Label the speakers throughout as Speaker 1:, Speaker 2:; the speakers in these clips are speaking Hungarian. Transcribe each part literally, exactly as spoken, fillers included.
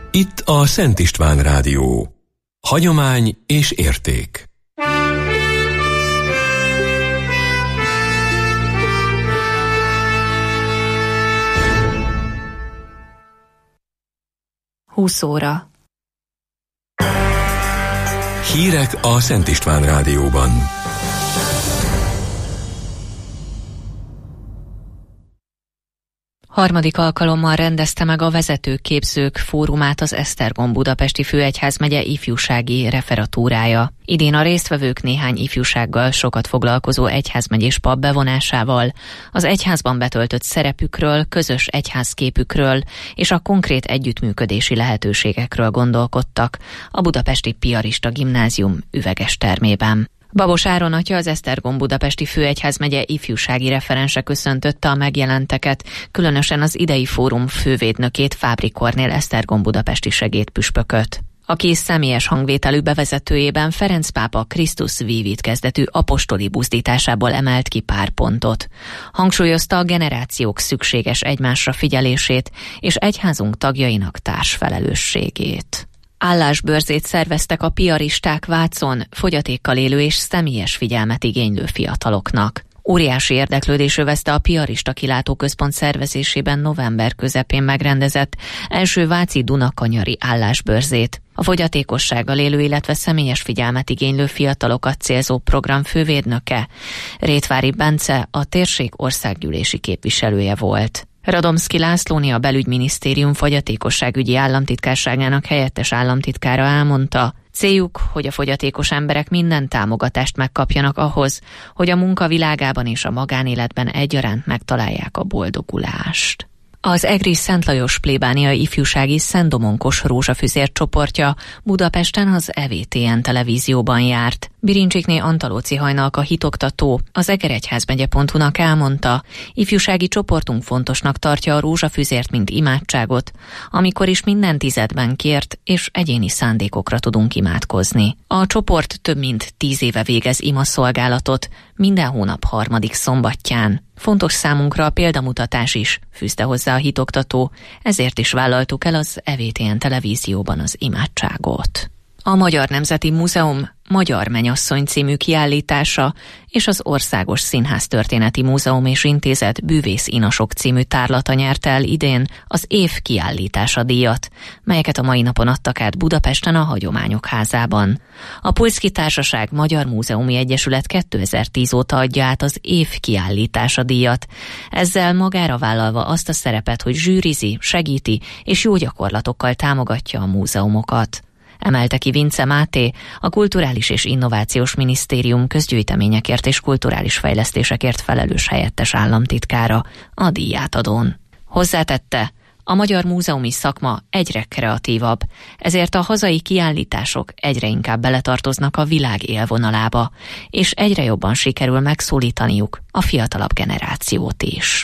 Speaker 1: Itt a Szent István Rádió. Hagyomány és érték.
Speaker 2: húsz óra.
Speaker 1: Hírek a Szent István Rádióban.
Speaker 2: Harmadik alkalommal rendezte meg a vezetőképzők fórumát az Esztergom Budapesti Főegyházmegye ifjúsági referatúrája. Idén a résztvevők néhány ifjúsággal sokat foglalkozó egyházmegyés pap bevonásával, az egyházban betöltött szerepükről, közös egyházképükről és a konkrét együttműködési lehetőségekről gondolkodtak a Budapesti Piarista Gimnázium üveges termében. Babos Áron atya, az Esztergom Budapesti Főegyházmegye ifjúsági referense köszöntötte a megjelenteket, különösen az idei fórum fővédnökét, Fábri Kornél Esztergom budapesti segédpüspököt. Aki személyes hangvételű bevezetőjében Ferenc pápa Christus Vivit kezdetű apostoli buzdításából emelt ki pár pontot. Hangsúlyozta a generációk szükséges egymásra figyelését és egyházunk tagjainak társfelelősségét. Állásbörzét szerveztek a piaristák Vácon, fogyatékkal élő és személyes figyelmet igénylő fiataloknak. Óriási érdeklődés övezte a Piarista Kilátóközpont szervezésében november közepén megrendezett első váci Dunakanyari állásbörzét. A fogyatékossággal élő, illetve személyes figyelmet igénylő fiatalokat célzó program fővédnöke, Rétvári Bence, a térség országgyűlési képviselője volt. Radomszki Lászlóné, a Belügyminisztérium fogyatékosságügyi államtitkárságának helyettes államtitkára elmondta, céljuk, hogy a fogyatékos emberek minden támogatást megkapjanak ahhoz, hogy a munka világában és a magánéletben egyaránt megtalálják a boldogulást. Az Egri Szent Lajos plébánia ifjúsági Szentdomonkos rózsafüzér csoportja Budapesten az E V T N televízióban járt. Birincsikné Antalóci Hajnalka hitoktató az egeregyházmegye pont hu-nak elmondta, ifjúsági csoportunk fontosnak tartja a rózsafüzért, mint imádságot, amikor is minden tizedben kért és egyéni szándékokra tudunk imádkozni. A csoport több mint tíz éve végez imaszolgálatot, minden hónap harmadik szombatján. Fontos számunkra a példamutatás is, fűzte hozzá a hitoktató, ezért is vállaltuk el az E V T N televízióban az imádságot. A Magyar Nemzeti Múzeum Magyar Mennyasszony című kiállítása és az Országos Színháztörténeti Múzeum és Intézet Bűvész Inasok című tárlata nyerte el idén az év kiállítása díjat, melyeket a mai napon adtak át Budapesten a Hagyományok Házában. A Pulszky Társaság Magyar Múzeumi Egyesület kétezer-tíz óta adja át az év kiállítása díjat, ezzel magára vállalva azt a szerepet, hogy zsűrizi, segíti és jó gyakorlatokkal támogatja a múzeumokat. Emelte ki Vince Máté, a Kulturális és Innovációs Minisztérium közgyűjteményekért és kulturális fejlesztésekért felelős helyettes államtitkára a díjátadón. Hozzátette, a magyar múzeumi szakma egyre kreatívabb, ezért a hazai kiállítások egyre inkább beletartoznak a világ élvonalába, és egyre jobban sikerül megszólítaniuk a fiatalabb generációt is.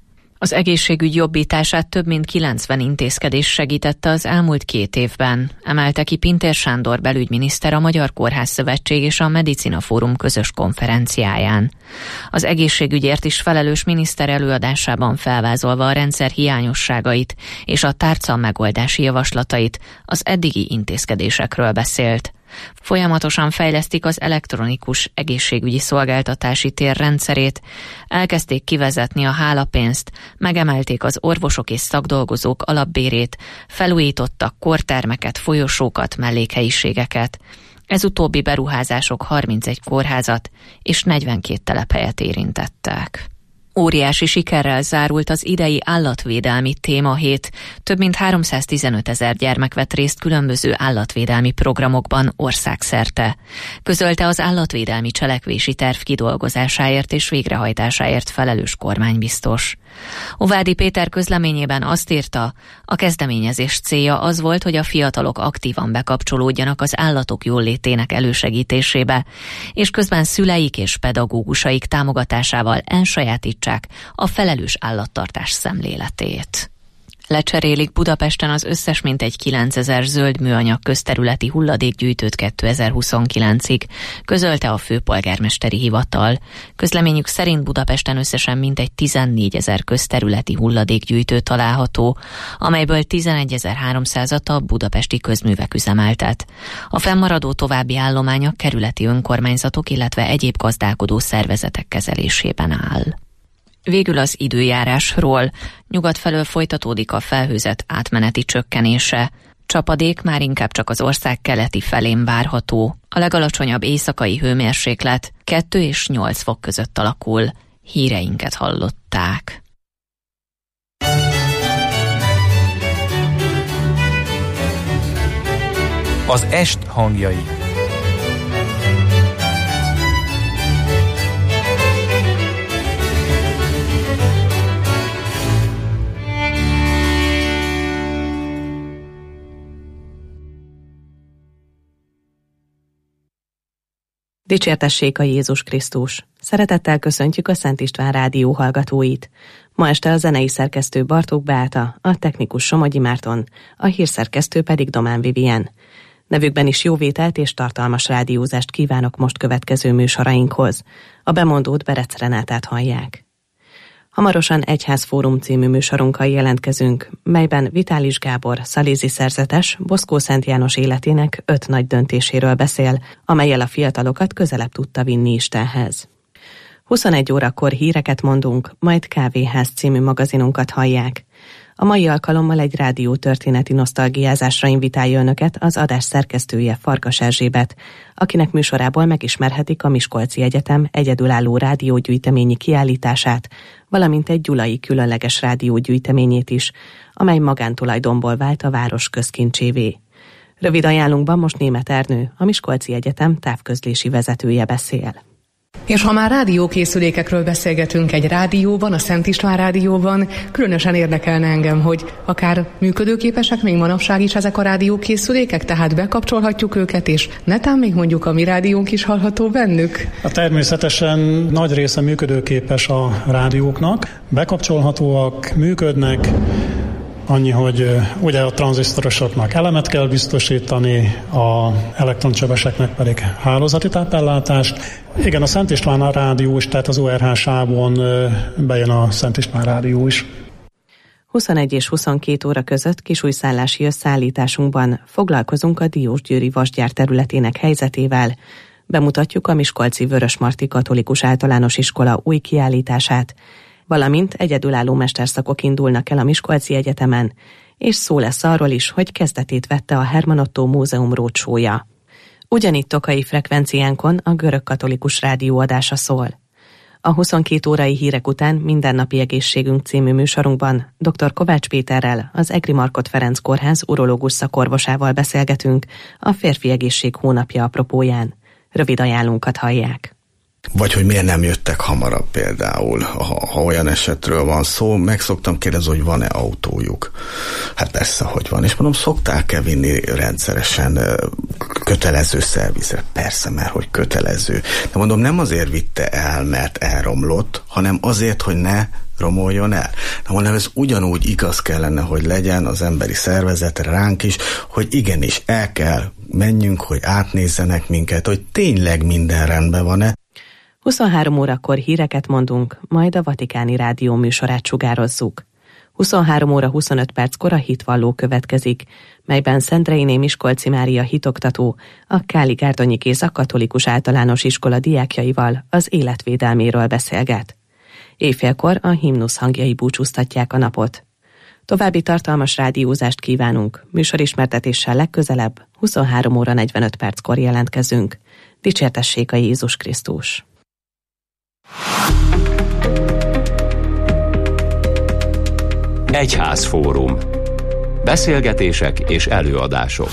Speaker 2: Az egészségügy jobbítását több mint kilencven intézkedés segítette az elmúlt két évben, emelte ki Pintér Sándor belügyminiszter a Magyar Kórház Szövetség és a Medicina Fórum közös konferenciáján. Az egészségügyért is felelős miniszter előadásában felvázolva a rendszer hiányosságait és a tárca megoldási javaslatait, az eddigi intézkedésekről beszélt. Folyamatosan fejlesztik az elektronikus egészségügyi szolgáltatási tér rendszerét, elkezdték kivezetni a hálapénzt, megemelték az orvosok és szakdolgozók alapbérét, felújítottak kortermeket, folyosókat, mellékhelyiségeket. Ez utóbbi beruházások harmincegy kórházat és negyvenkét telephelyet érintettek. Óriási sikerrel zárult az idei állatvédelmi témahét. Több mint háromszáztizenöt ezer gyermek vett részt különböző állatvédelmi programokban országszerte. Közölte az állatvédelmi cselekvési terv kidolgozásáért és végrehajtásáért felelős kormánybiztos. Ovádi Péter közleményében azt írta, a kezdeményezés célja az volt, hogy a fiatalok aktívan bekapcsolódjanak az állatok jólétének elősegítésébe, és közben szüleik és pedagógusaik támogatásával elsajátítsák a felelős állattartás szemléletét. Lecserélik Budapesten az összes mintegy kilencezer zöld műanyag közterületi hulladékgyűjtőt kétezer-huszonkilencig, közölte a főpolgármesteri hivatal. Közleményük szerint Budapesten összesen mintegy tizennégyezer közterületi hulladékgyűjtő található, amelyből tizenegyezer-háromszázat a budapesti közművek üzemeltet. A fennmaradó további állomány a kerületi önkormányzatok, illetve egyéb gazdálkodó szervezetek kezelésében áll. Végül az időjárásról. Nyugat felől folytatódik a felhőzet átmeneti csökkenése. Csapadék már inkább csak az ország keleti felén várható. A legalacsonyabb éjszakai hőmérséklet kettő és nyolc fok között alakul. Híreinket hallották.
Speaker 3: Az est hangjai.
Speaker 4: Dicsértessék a Jézus Krisztus! Szeretettel köszöntjük a Szent István Rádió hallgatóit. Ma este a zenei szerkesztő Bartók Beáta, a technikus Somogyi Márton, a hírszerkesztő pedig Domán Vivien. Nevükben is jóvételt és tartalmas rádiózást kívánok most következő műsorainkhoz. A bemondót Berec Renátát hallják. Hamarosan Egyházfórum című műsorunkkal jelentkezünk, melyben Vitális Gábor, szalézi szerzetes, Boszkó Szent János életének öt nagy döntéséről beszél, amellyel a fiatalokat közelebb tudta vinni Istenhez. huszonegy órakor híreket mondunk, majd Kávéház című magazinunkat hallják. A mai alkalommal egy rádiótörténeti nosztalgiázásra invitálja önöket az adás szerkesztője, Farkas Erzsébet, akinek műsorából megismerhetik a Miskolci Egyetem egyedülálló rádiógyűjteményi kiállítását, valamint egy gyulai különleges rádiógyűjteményét is, amely magántulajdonból vált a város közkincsévé. Rövid ajánlunkban most Németh Ernő, a Miskolci Egyetem távközlési vezetője beszél.
Speaker 5: És ha már rádiókészülékekről beszélgetünk egy rádióban, a Szent István Rádióban, különösen érdekelne engem, hogy akár működőképesek még manapság is ezek a rádiókészülékek, tehát bekapcsolhatjuk őket, és netán még mondjuk a mi rádiónk is hallható bennük?
Speaker 6: A természetesen nagy része működőképes a rádióknak, bekapcsolhatóak, működnek. Annyi, hogy ugye a tranzisztorosoknak elemet kell biztosítani, a elektroncsöveseknek pedig hálózati tápellátást. Igen, a Szent István Rádió is, tehát az o er há sávon bejön a Szent István Rádió is.
Speaker 4: huszonegy és huszonkét óra között kisújszállási összeállításunkban foglalkozunk a Diósgyőri vasgyár területének helyzetével. Bemutatjuk a Miskolci Vörösmarty Katolikus Általános Iskola új kiállítását, valamint egyedülálló mesterszakok indulnak el a Miskolci Egyetemen, és szó lesz arról is, hogy kezdetét vette a Herman Ottó Múzeum rócsója. Ugyanitt Tokai frekvenciánkon a Görög Katolikus Rádió adása szól. A huszonkét órai hírek után Mindennapi Egészségünk című műsorunkban dr. Kovács Péterrel, az Egri Markhot Ferenc Kórház urológus szakorvosával beszélgetünk a Férfi Egészség hónapja apropóján. Rövid ajánlónkat hallják.
Speaker 7: Vagy hogy miért nem jöttek hamarabb például, ha, ha olyan esetről van szó, meg szoktam kérdezni, hogy van-e autójuk. Hát persze, hogy van. És mondom, szokták-e vinni rendszeresen kötelező szervizre? Persze, mert hogy kötelező. De mondom, nem azért vitte el, mert elromlott, hanem azért, hogy ne romoljon el. Na mondom, ez ugyanúgy igaz kellene, hogy legyen az emberi szervezetre, ránk is, hogy igenis el kell menjünk, hogy átnézzenek minket, hogy tényleg minden rendben van-e.
Speaker 4: huszonhárom órakor híreket mondunk, majd a Vatikáni Rádió műsorát sugározzuk. huszonhárom óra huszonöt perckor a hitvalló következik, melyben Szentreiné Miskolci Mária hitoktató a Káli Gárdonyi Géza Katolikus Általános Iskola diákjaival az életvédelméről beszélget. Éjfélkor a himnusz hangjai búcsúztatják a napot. További tartalmas rádiózást kívánunk, műsorismertetéssel legközelebb huszonhárom óra negyvenöt perckor jelentkezünk. Dicsértessék a Jézus Krisztus!
Speaker 1: Egyházfórum. Beszélgetések és előadások.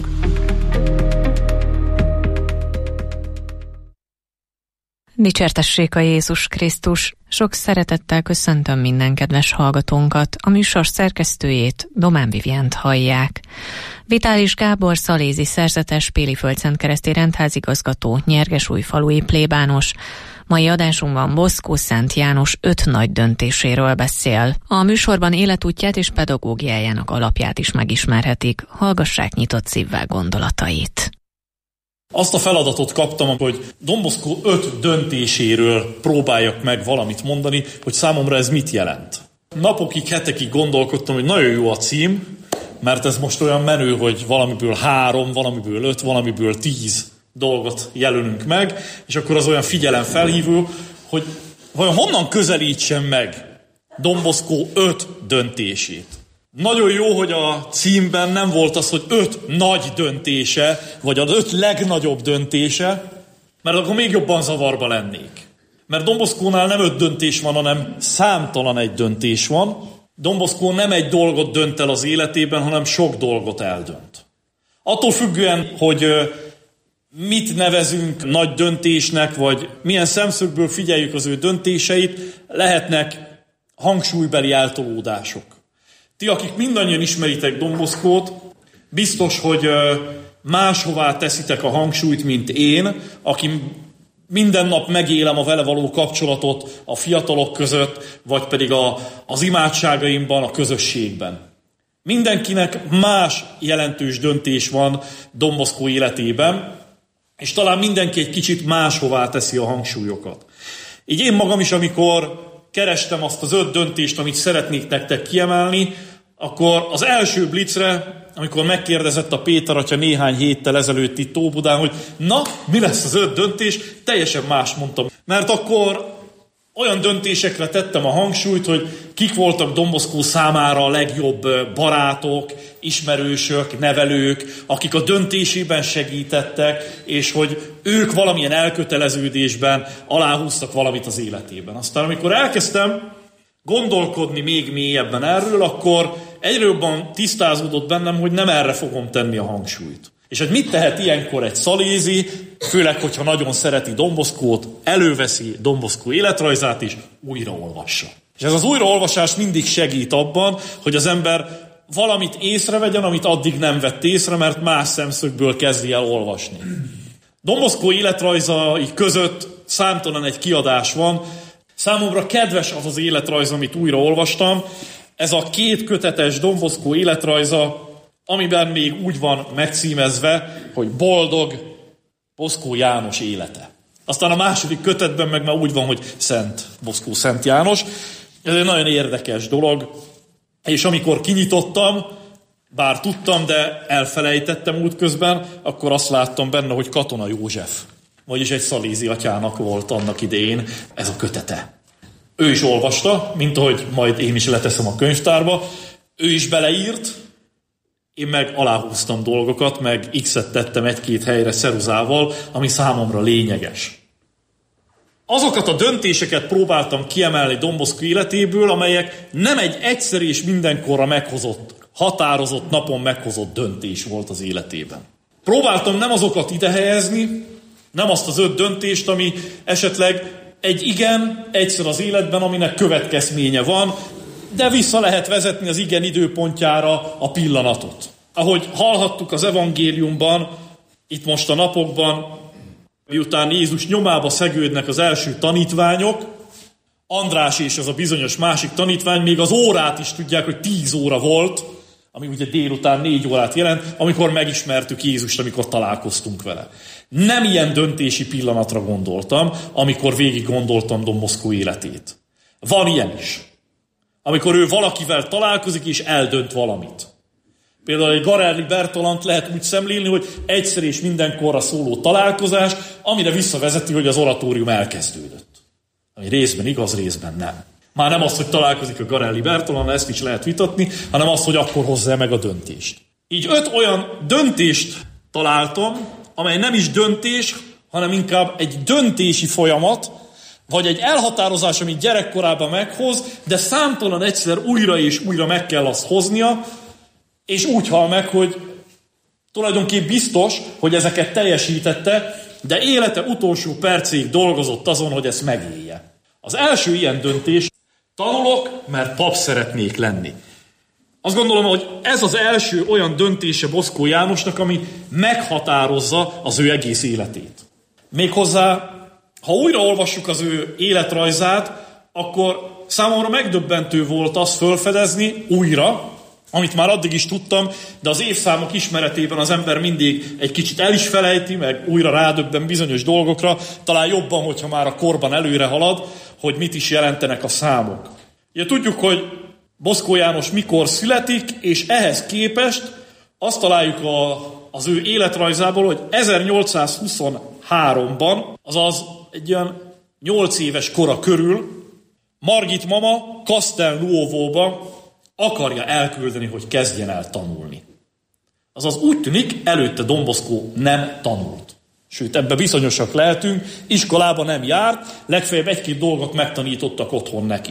Speaker 2: Dicsértessék a Jézus Krisztus! Sok szeretettel köszöntöm minden kedves hallgatónkat, a műsor szerkesztőjét, Domán Viviánt hallják. Vitális Gábor szalézi szerzetes, Péli Földszentkereszti rendházigazgató, Nyergesújfalui plébános. Mai adásunkban Boszkó Szent János öt nagy döntéséről beszél. A műsorban életútját és pedagógiájának alapját is megismerhetik. Hallgassák nyitott szívvel gondolatait.
Speaker 8: Azt a feladatot kaptam, hogy Don Bosco öt döntéséről próbáljak meg valamit mondani, hogy számomra ez mit jelent. Napokig, hetekig gondolkodtam, hogy nagyon jó a cím, mert ez most olyan menő, hogy valamiből három, valamiből öt, valamiből tíz dolgot jelölünk meg, és akkor az olyan figyelemfelhívó, hogy vajon honnan közelítsem meg Don Bosco öt döntését. Nagyon jó, hogy a címben nem volt az, hogy öt nagy döntése, vagy az öt legnagyobb döntése, mert akkor még jobban zavarba lennék. Mert Don Boscónál nem öt döntés van, hanem számtalan egy döntés van. Don Bosco nem egy dolgot dönt el az életében, hanem sok dolgot eldönt. Attól függően, hogy mit nevezünk nagy döntésnek, vagy milyen szemszögből figyeljük az ő döntéseit, lehetnek hangsúlybeli eltolódások. Ti, akik mindannyian ismeritek Don Boscót, biztos, hogy máshová teszitek a hangsúlyt, mint én, aki minden nap megélem a vele való kapcsolatot a fiatalok között, vagy pedig a, az imádságaimban, a közösségben. Mindenkinek más jelentős döntés van Don Bosco életében, és talán mindenki egy kicsit máshová teszi a hangsúlyokat. Így én magam is, amikor kerestem azt az öt döntést, amit szeretnék nektek kiemelni, akkor az első blitzre, amikor megkérdezett a Péter atya néhány héttel ezelőtt itt Óbudán, hogy na, mi lesz az öt döntés, teljesen más mondtam. Mert akkor olyan döntésekre tettem a hangsúlyt, hogy kik voltak Don Bosco számára a legjobb barátok, ismerősök, nevelők, akik a döntésében segítettek, és hogy ők valamilyen elköteleződésben aláhúztak valamit az életében. Aztán amikor elkezdtem gondolkodni még mélyebben erről, akkor egyre jobban tisztázódott bennem, hogy nem erre fogom tenni a hangsúlyt. És hogy mit tehet ilyenkor egy szalézi, főleg, hogyha nagyon szereti Don Boscót, előveszi Don Bosco életrajzát és újraolvassa. És ez az újraolvasás mindig segít abban, hogy az ember valamit észrevegyen, amit addig nem vett észre, mert más szemszögből kezdi el olvasni. Don Bosco életrajzai között számtalan egy kiadás van. Számomra kedves az az életrajz, amit újraolvastam. Ez a két kötetes Don Bosco életrajza, amiben még úgy van megcímezve, hogy Boldog Bosco János élete. Aztán a második kötetben meg már úgy van, hogy Szent Bosco Szent János. Ez egy nagyon érdekes dolog, és amikor kinyitottam, bár tudtam, de elfelejtettem útközben, akkor azt láttam benne, hogy Katona József, vagyis egy szalézi atyának volt annak idején ez a kötete. Ő is olvasta, mint ahogy majd én is leteszem a könyvtárba, ő is beleírt, én meg aláhúztam dolgokat, meg X-et tettem egy-két helyre ceruzával, ami számomra lényeges. Azokat a döntéseket próbáltam kiemelni Don Bosco életéből, amelyek nem egy egyszer és mindenkorra meghozott, határozott napon meghozott döntés volt az életében. Próbáltam nem azokat ide helyezni, nem azt az öt döntést, ami esetleg egy igen, egyszer az életben, aminek következménye van, de vissza lehet vezetni az igen időpontjára a pillanatot. Ahogy hallhattuk az evangéliumban, itt most a napokban, miután Jézus nyomába szegődnek az első tanítványok, András és az a bizonyos másik tanítvány még az órát is tudják, hogy tíz óra volt, ami ugye délután négy órát jelent, amikor megismertük Jézust, amikor találkoztunk vele. Nem ilyen döntési pillanatra gondoltam, amikor végig gondoltam Don Bosco életét. Van ilyen is. Amikor ő valakivel találkozik és eldönt valamit. Például egy Garelli Bertalant lehet úgy szemlélni, hogy egyszer és mindenkorra szóló találkozás, amire visszavezeti, hogy az oratórium elkezdődött. Ami részben igaz, részben nem. Már nem az, hogy találkozik a Garelli Bertalan, ezt is lehet vitatni, hanem az, hogy akkor hozza meg a döntést. Így öt olyan döntést találtam, amely nem is döntés, hanem inkább egy döntési folyamat, vagy egy elhatározás, amit gyerekkorában meghoz, de számtalan egyszer újra és újra meg kell azt hoznia, és úgy hal meg, hogy tulajdonképpen biztos, hogy ezeket teljesítette, de élete utolsó percéig dolgozott azon, hogy ezt megélje. Az első ilyen döntés, tanulok, mert pap szeretnék lenni. Azt gondolom, hogy ez az első olyan döntése Boszkó Jánosnak, ami meghatározza az ő egész életét. Méghozzá, ha újra olvassuk az ő életrajzát, akkor számomra megdöbbentő volt azt felfedezni újra, amit már addig is tudtam, de az évszámok ismeretében az ember mindig egy kicsit el is felejti, meg újra rádöbben bizonyos dolgokra, talán jobban, hogyha már a korban előre halad, hogy mit is jelentenek a számok. Ugye tudjuk, hogy Boszkó János mikor születik, és ehhez képest azt találjuk a, az ő életrajzából, hogy ezernyolcszázhuszonháromban, azaz egy olyan nyolc éves kora körül, Margit mama Castelnuovóba akarja elküldeni, hogy kezdjen el tanulni. Azaz úgy tűnik, előtte Don Bosco nem tanult. Sőt, ebbe bizonyosak lehetünk, iskolába nem járt, legfeljebb egy-két dolgot megtanítottak otthon neki.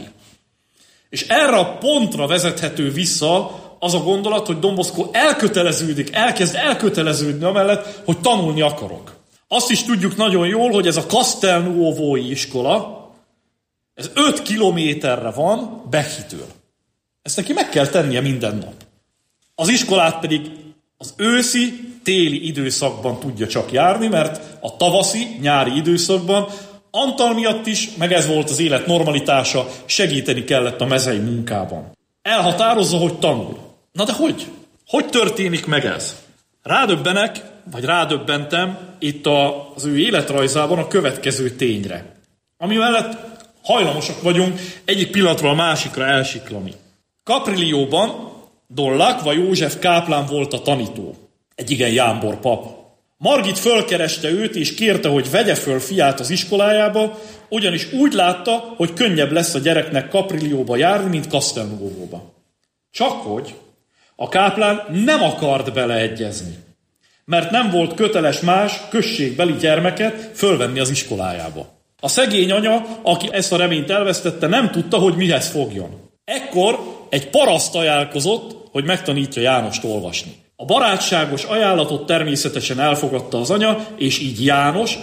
Speaker 8: És erre a pontra vezethető vissza az a gondolat, hogy Don Bosco elköteleződik, elkezd elköteleződni amellett, hogy tanulni akarok. Azt is tudjuk nagyon jól, hogy ez a Castelnuovói iskola, ez öt kilométerre van Bechytől. Ezt neki meg kell tennie minden nap. Az iskolát pedig az őszi, téli időszakban tudja csak járni, mert a tavaszi, nyári időszakban Antal miatt is, meg ez volt az élet normalitása, segíteni kellett a mezei munkában. Elhatározza, hogy tanul. Na de hogy? Hogy történik meg ez? Rádöbbenek, vagy rádöbbentem itt a, az ő életrajzában a következő tényre, ami mellett hajlamosak vagyunk egyik pillanatról a másikra elsiklani. Caprilióban Don Lakva József káplán volt a tanító, egy igen jámbor pap. Margit fölkereste őt, és kérte, hogy vegye föl fiát az iskolájába, ugyanis úgy látta, hogy könnyebb lesz a gyereknek Caprilióba járni, mint Castelnuovóba. Csak hogy a káplán nem akart beleegyezni, mert nem volt köteles más községbeli gyermeket fölvenni az iskolájába. A szegény anya, aki ezt a reményt elvesztette, nem tudta, hogy mihez fogjon. Ekkor egy paraszt ajánlkozott, hogy megtanítja Jánost olvasni. A barátságos ajánlatot természetesen elfogadta az anya, és így János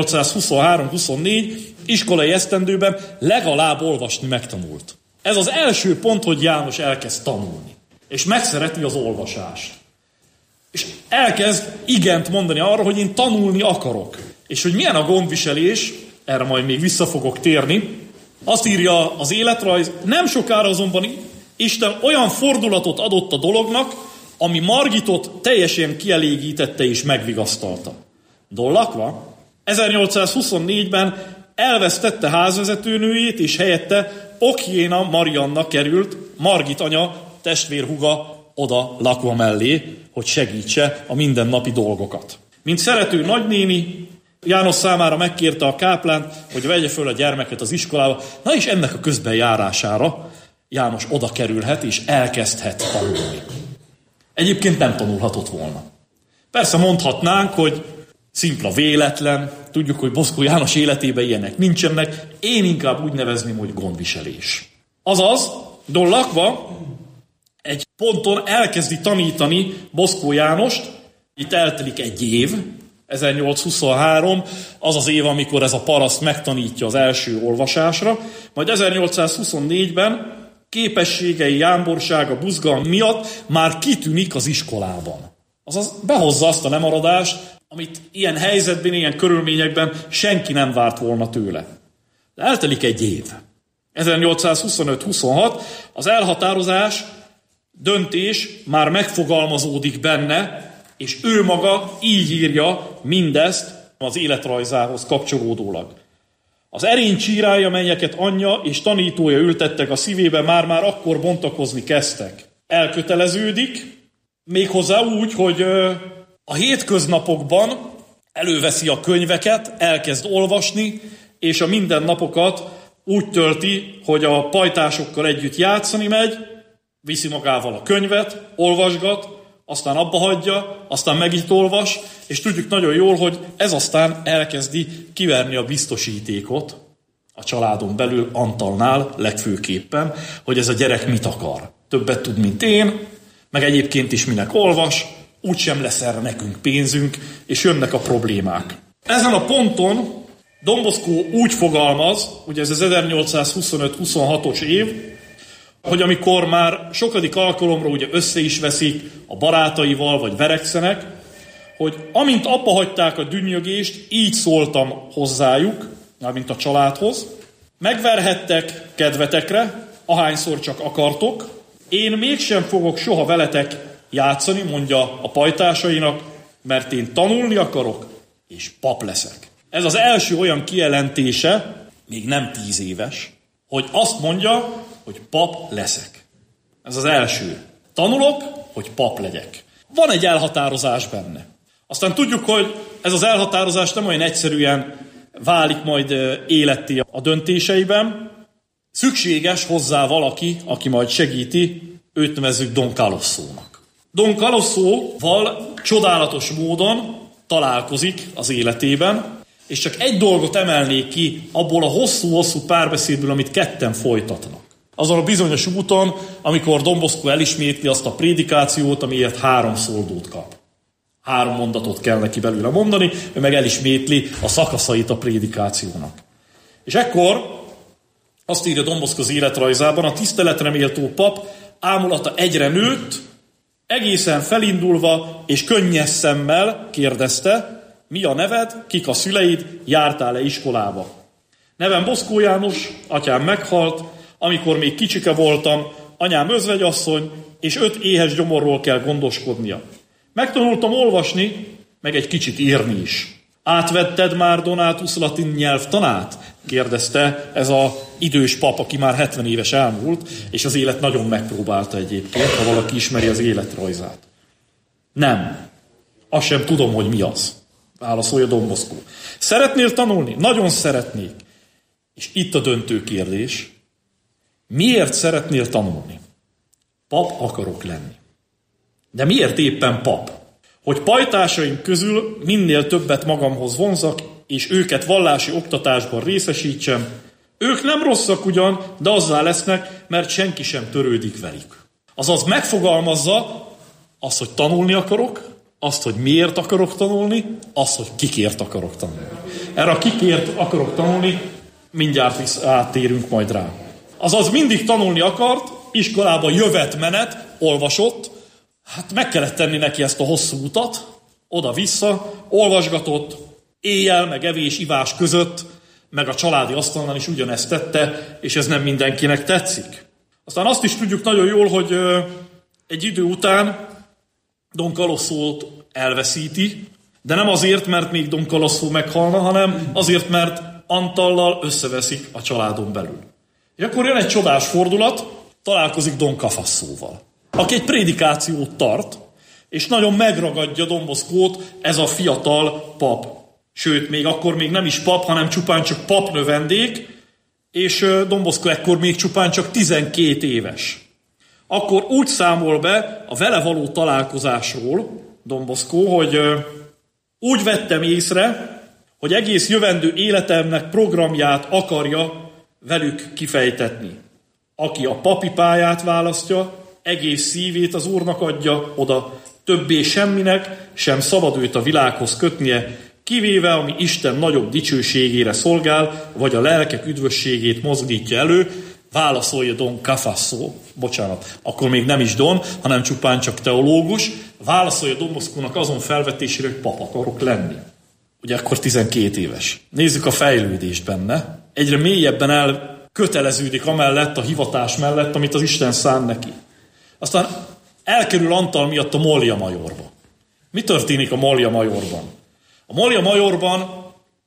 Speaker 8: ezernyolcszázhuszonhárom-huszonnégy iskolai esztendőben legalább olvasni megtanult. Ez az első pont, hogy János elkezd tanulni, és megszereti az olvasást. És elkezd igent mondani arra, hogy én tanulni akarok. És hogy milyen a gondviselés, erre majd még vissza fogok térni, azt írja az életrajz, nem sokára azonban Isten olyan fordulatot adott a dolognak, ami Margitot teljesen kielégítette és megvigasztalta. Don Lakva ezernyolcszázhuszonnégyben elvesztette házvezetőnőjét, és helyette Okjéna Marianna került, Margit anya testvérhúga oda Lakva mellé, hogy segítse a mindennapi dolgokat. Mint szerető nagynéni, János számára megkérte a káplánt, hogy vegye föl a gyermeket az iskolába, na és ennek a közbenjárására János oda kerülhet és elkezdhet tanulni. Egyébként nem tanulhatott volna. Persze mondhatnánk, hogy szimpla véletlen, tudjuk, hogy Boszkó János életében ilyenek nincsenek, én inkább úgy nevezném, hogy gondviselés. Azaz, Don Lakva egy ponton elkezdi tanítani Boszkó Jánost, itt eltelik egy év, ezernyolcszázhuszonhárom, az az év, amikor ez a paraszt megtanítja az első olvasásra, majd ezernyolcszázhuszonnégyben képességei, jámborsága, buzgalma miatt már kitűnik az iskolában. Azaz behozza azt a lemaradást, amit ilyen helyzetben, ilyen körülményekben senki nem várt volna tőle. De eltelik egy év. ezernyolcszázhuszonöt-huszonhat az elhatározás, döntés már megfogalmazódik benne, és ő maga így írja mindezt az életrajzához kapcsolódólag. Az erénycsírája, melyeket anyja és tanítója ültettek a szívébe, már-már akkor bontakozni kezdtek. Elköteleződik, méghozzá úgy, hogy a hétköznapokban előveszi a könyveket, elkezd olvasni, és a mindennapokat úgy tölti, hogy a pajtásokkal együtt játszani megy, viszi magával a könyvet, olvasgat, aztán abba hagyja, aztán megint olvas, és tudjuk nagyon jól, hogy ez aztán elkezdi kiverni a biztosítékot a családon belül, Antalnál legfőképpen, hogy ez a gyerek mit akar. Többet tud, mint én, meg egyébként is minek olvas, úgysem lesz erre nekünk pénzünk, és jönnek a problémák. Ezen a ponton Don Bosco úgy fogalmaz, ugye ez az ezernyolcszázhuszonöt-huszonhatos év, hogy amikor már sokadik alkalomra ugye össze is veszik a barátaival, vagy verekszenek, hogy amint abba hagyták a dünnyögést, így szóltam hozzájuk, mármint a családhoz, megverhettek kedvetekre, ahányszor csak akartok, én mégsem fogok soha veletek játszani, mondja a pajtásainak, mert én tanulni akarok, és pap leszek. Ez az első olyan kijelentése, még nem tíz éves, hogy azt mondja, hogy pap leszek. Ez az első. Tanulok, hogy pap legyek. Van egy elhatározás benne. Aztán tudjuk, hogy ez az elhatározás nem olyan egyszerűen válik majd életté a döntéseiben. Szükséges hozzá valaki, aki majd segíti, őt nevezzük Don Calossónak. Don Calossóval csodálatos módon találkozik az életében, és csak egy dolgot emelnék ki abból a hosszú-hosszú párbeszédből, amit ketten folytatnak. Azon a bizonyos úton, amikor Don Bosco elismétli azt a prédikációt, amiért három szoldót kap. Három mondatot kell neki belőle mondani, ő meg elismétli a szakaszait a prédikációnak. És ekkor azt írja Don Bosco az életrajzában, a tiszteletre méltó pap ámulata egyre nőtt, egészen felindulva és könnyes szemmel kérdezte, mi a neved, kik a szüleid, jártál-e iskolába? Nevem Bosco János, atyám meghalt, amikor még kicsike voltam, anyám özvegyasszony, és öt éhes gyomorról kell gondoskodnia. Megtanultam olvasni, meg egy kicsit írni is. Átvetted már Donátus latin nyelvtanát? Kérdezte ez az idős pap, aki már hetven éves elmúlt, és az élet nagyon megpróbálta egyébként, ha valaki ismeri az életrajzát. Nem. Azt sem tudom, hogy mi az. Válaszolja Don Bosco. Szeretnél tanulni? Nagyon szeretnék. És itt a döntő kérdés. Miért szeretnél tanulni? Pap akarok lenni. De miért éppen pap? Hogy pajtásaim közül minél többet magamhoz vonzak, és őket vallási oktatásban részesítsem. Ők nem rosszak ugyan, de azzá lesznek, mert senki sem törődik velük. Azaz megfogalmazza azt, hogy tanulni akarok, azt, hogy miért akarok tanulni, azt, hogy kikért akarok tanulni. Erre a kikért akarok tanulni, mindjárt áttérünk majd rá. Azaz mindig tanulni akart, iskolába jövet menet, olvasott, hát meg kellett tenni neki ezt a hosszú utat, oda-vissza, olvasgatott, éjjel, meg evés, ivás között, meg a családi asztalnál is ugyanezt tette, és ez nem mindenkinek tetszik. Aztán azt is tudjuk nagyon jól, hogy egy idő után Don Calossót elveszíti, de nem azért, mert még Don Calossó meghalna, hanem azért, mert Antallal összeveszik a családon belül. És akkor jön egy csodás fordulat, találkozik Don Cafassóval, aki egy prédikációt tart, és nagyon megragadja Don Boscót ez a fiatal pap. Sőt, még akkor még nem is pap, hanem csupán csak papnövendék, és Don Bosco ekkor még csupán csak tizenkét éves. Akkor úgy számol be a vele való találkozásról Don Bosco, hogy úgy vettem észre, hogy egész jövendő életemnek programját akarja velük kifejtetni. Aki a papi pályát választja, egész szívét az Úrnak adja oda, többé semminek sem szabad őt a világhoz kötnie, kivéve, ami Isten nagyobb dicsőségére szolgál, vagy a lelkek üdvösségét mozdítja elő, válaszolja Don Cafasso, bocsánat, akkor még nem is Don, hanem csupán csak teológus, válaszolja Don Boscónak azon felvetésére, hogy pap akarok lenni. Ugye akkor tizenkét éves. Nézzük a fejlődést benne. Egyre mélyebben elköteleződik amellett, a hivatás mellett, amit az Isten szán neki. Aztán elkerül Antal miatt a Molja Majorba. Mi történik a Molja Majorban? A Molja Majorban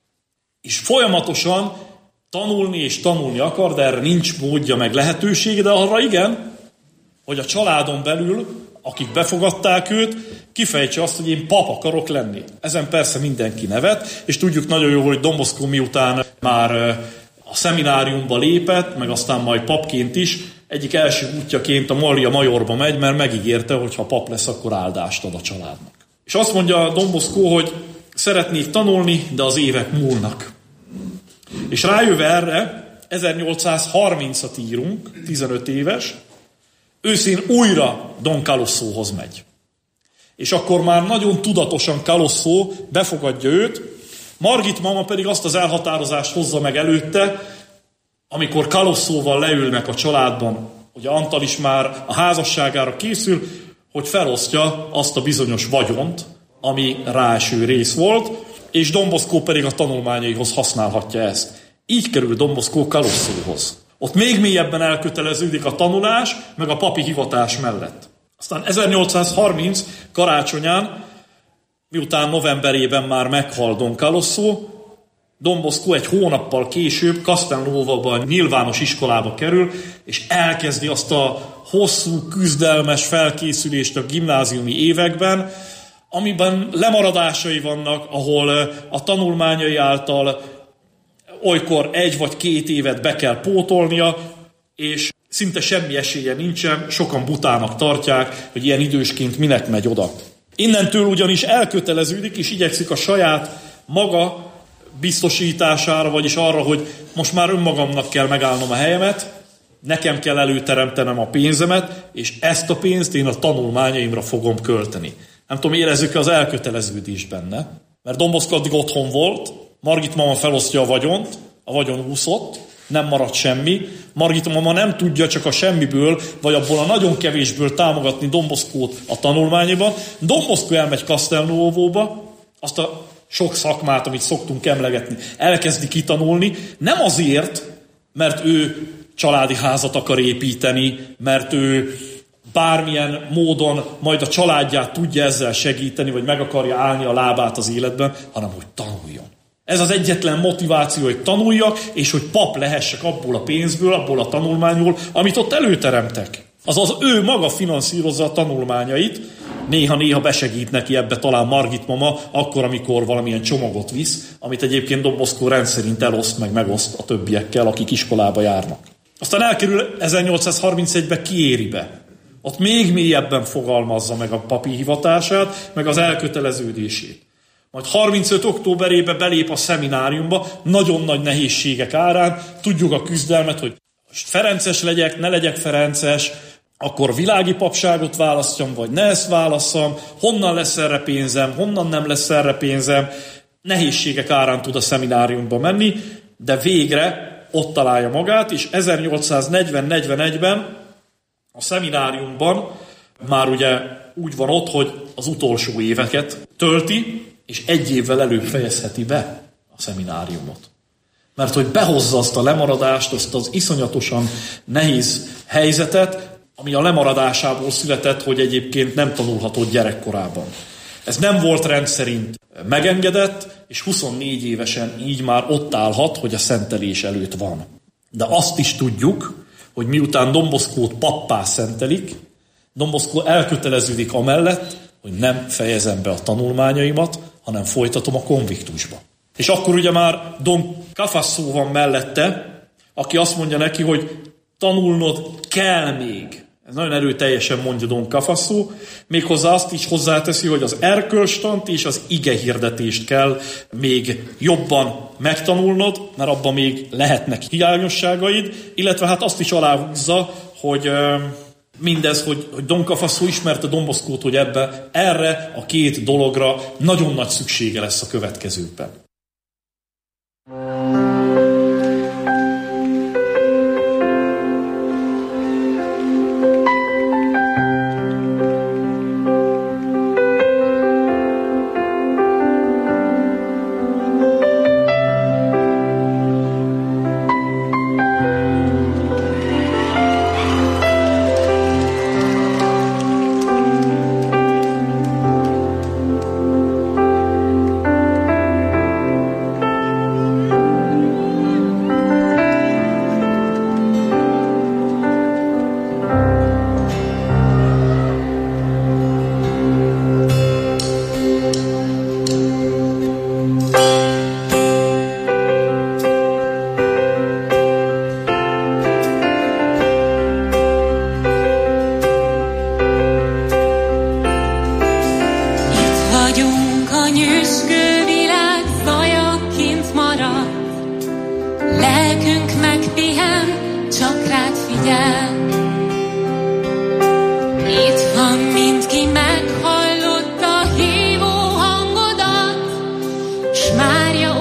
Speaker 8: is folyamatosan tanulni és tanulni akar, de erre nincs módja meg lehetősége, de arra igen, hogy a családon belül, akik befogadták őt, kifejtse azt, hogy én pap akarok lenni. Ezen persze mindenki nevet, és tudjuk nagyon jól, hogy Don Bosco miután már a szemináriumba lépett, meg aztán majd papként is, egyik első útjaként a Molja Majorba megy, mert megígérte, hogy ha pap lesz, akkor áldást ad a családnak. És azt mondja Don Bosco, hogy szeretnék tanulni, de az évek múlnak. És rájöve erre, ezernyolcszázharmincat írunk, tizenöt éves, őszén újra Don Calossóhoz megy. És akkor már nagyon tudatosan Calossó befogadja őt, Margit mama pedig azt az elhatározást hozza meg előtte, amikor Kalosszóval leülnek a családban, ugye Antal is már a házasságára készül, hogy felosztja azt a bizonyos vagyont, ami ráeső rész volt, és Don Bosco pedig a tanulmányaihoz használhatja ezt. Így kerül Don Bosco Kalosszóhoz. Ott még mélyebben elköteleződik a tanulás, meg a papi hivatás mellett. Aztán ezernyolcszázharminc karácsonyán, miután novemberében már meghal Don Kalosszó, Don Bosco egy hónappal később Castelnuovo-ban nyilvános iskolába kerül, és elkezdi azt a hosszú, küzdelmes felkészülést a gimnáziumi években, amiben lemaradásai vannak, ahol a tanulmányai által olykor egy vagy két évet be kell pótolnia, és szinte semmi esélye nincsen, sokan butának tartják, hogy ilyen idősként minek megy oda. Innentől ugyanis elköteleződik, és igyekszik a saját maga biztosítására, vagyis arra, hogy most már önmagamnak kell megállnom a helyemet, nekem kell előteremtenem a pénzemet, és ezt a pénzt én a tanulmányaimra fogom költeni. Nem tudom, érezzük az elköteleződés benne, mert Don Bosco addig otthon volt, Margit mama felosztja a vagyont, a vagyon úszott, nem maradt semmi, Margit mama nem tudja csak a semmiből, vagy abból a nagyon kevésből támogatni Don Boscót a tanulmányában. Don Bosco elmegy Castelnuovo-ba, azt a sok szakmát, amit szoktunk emlegetni, elkezdi kitanulni, nem azért, mert ő családi házat akar építeni, mert ő bármilyen módon majd a családját tudja ezzel segíteni, vagy meg akarja állni a lábát az életben, hanem hogy tanuljon. Ez az egyetlen motiváció, hogy tanuljak, és hogy pap lehessek abból a pénzből, abból a tanulmányból, amit ott előteremtek. Azaz ő maga finanszírozza a tanulmányait, néha-néha besegít neki ebbe talán Margit mama, akkor, amikor valamilyen csomagot visz, amit egyébként Don Bosco rendszerint eloszt, meg megoszt a többiekkel, akik iskolába járnak. Aztán elkerül ezernyolcszázharmincegyben Chieribe. Ott még mélyebben fogalmazza meg a papi hivatását, meg az elköteleződését. Majd harmincöt októberében belép a szemináriumba, nagyon nagy nehézségek árán, tudjuk a küzdelmet, hogy ferences legyek, ne legyek ferences, akkor világi papságot választjam, vagy ne ezt válasszam, honnan lesz erre pénzem, honnan nem lesz erre pénzem. Nehézségek árán tud a szemináriumba menni, de végre ott találja magát, és ezernyolcszáznegyven-negyvenegyben a szemináriumban már ugye úgy van ott, hogy az utolsó éveket tölti, és egy évvel előbb fejezheti be a szemináriumot. Mert hogy behozza azt a lemaradást, azt az iszonyatosan nehéz helyzetet, ami a lemaradásából született, hogy egyébként nem tanulhatott gyerekkorában. Ez nem volt rendszerint megengedett, és huszonnégy évesen így már ott állhat, hogy a szentelés előtt van. De azt is tudjuk, hogy miután Don Boscót pappá szentelik, Don Bosco elköteleződik amellett, hogy nem fejezem be a tanulmányaimat, hanem folytatom a konviktusba. És akkor ugye már Don Cafasso van mellette, aki azt mondja neki, hogy tanulnod kell még. Ez nagyon erőteljesen mondja Don Cafasso, méghozzá azt is hozzáteszi, hogy az erkölcstant és az igehirdetést kell még jobban megtanulnod, mert abban még lehetnek hiányosságaid, illetve hát azt is aláhúzza, hogy mindez, hogy, hogy Don Cafasso ismerte Don Boscót, hogy ebbe, erre a két dologra nagyon nagy szüksége lesz a következőkben.
Speaker 9: Mária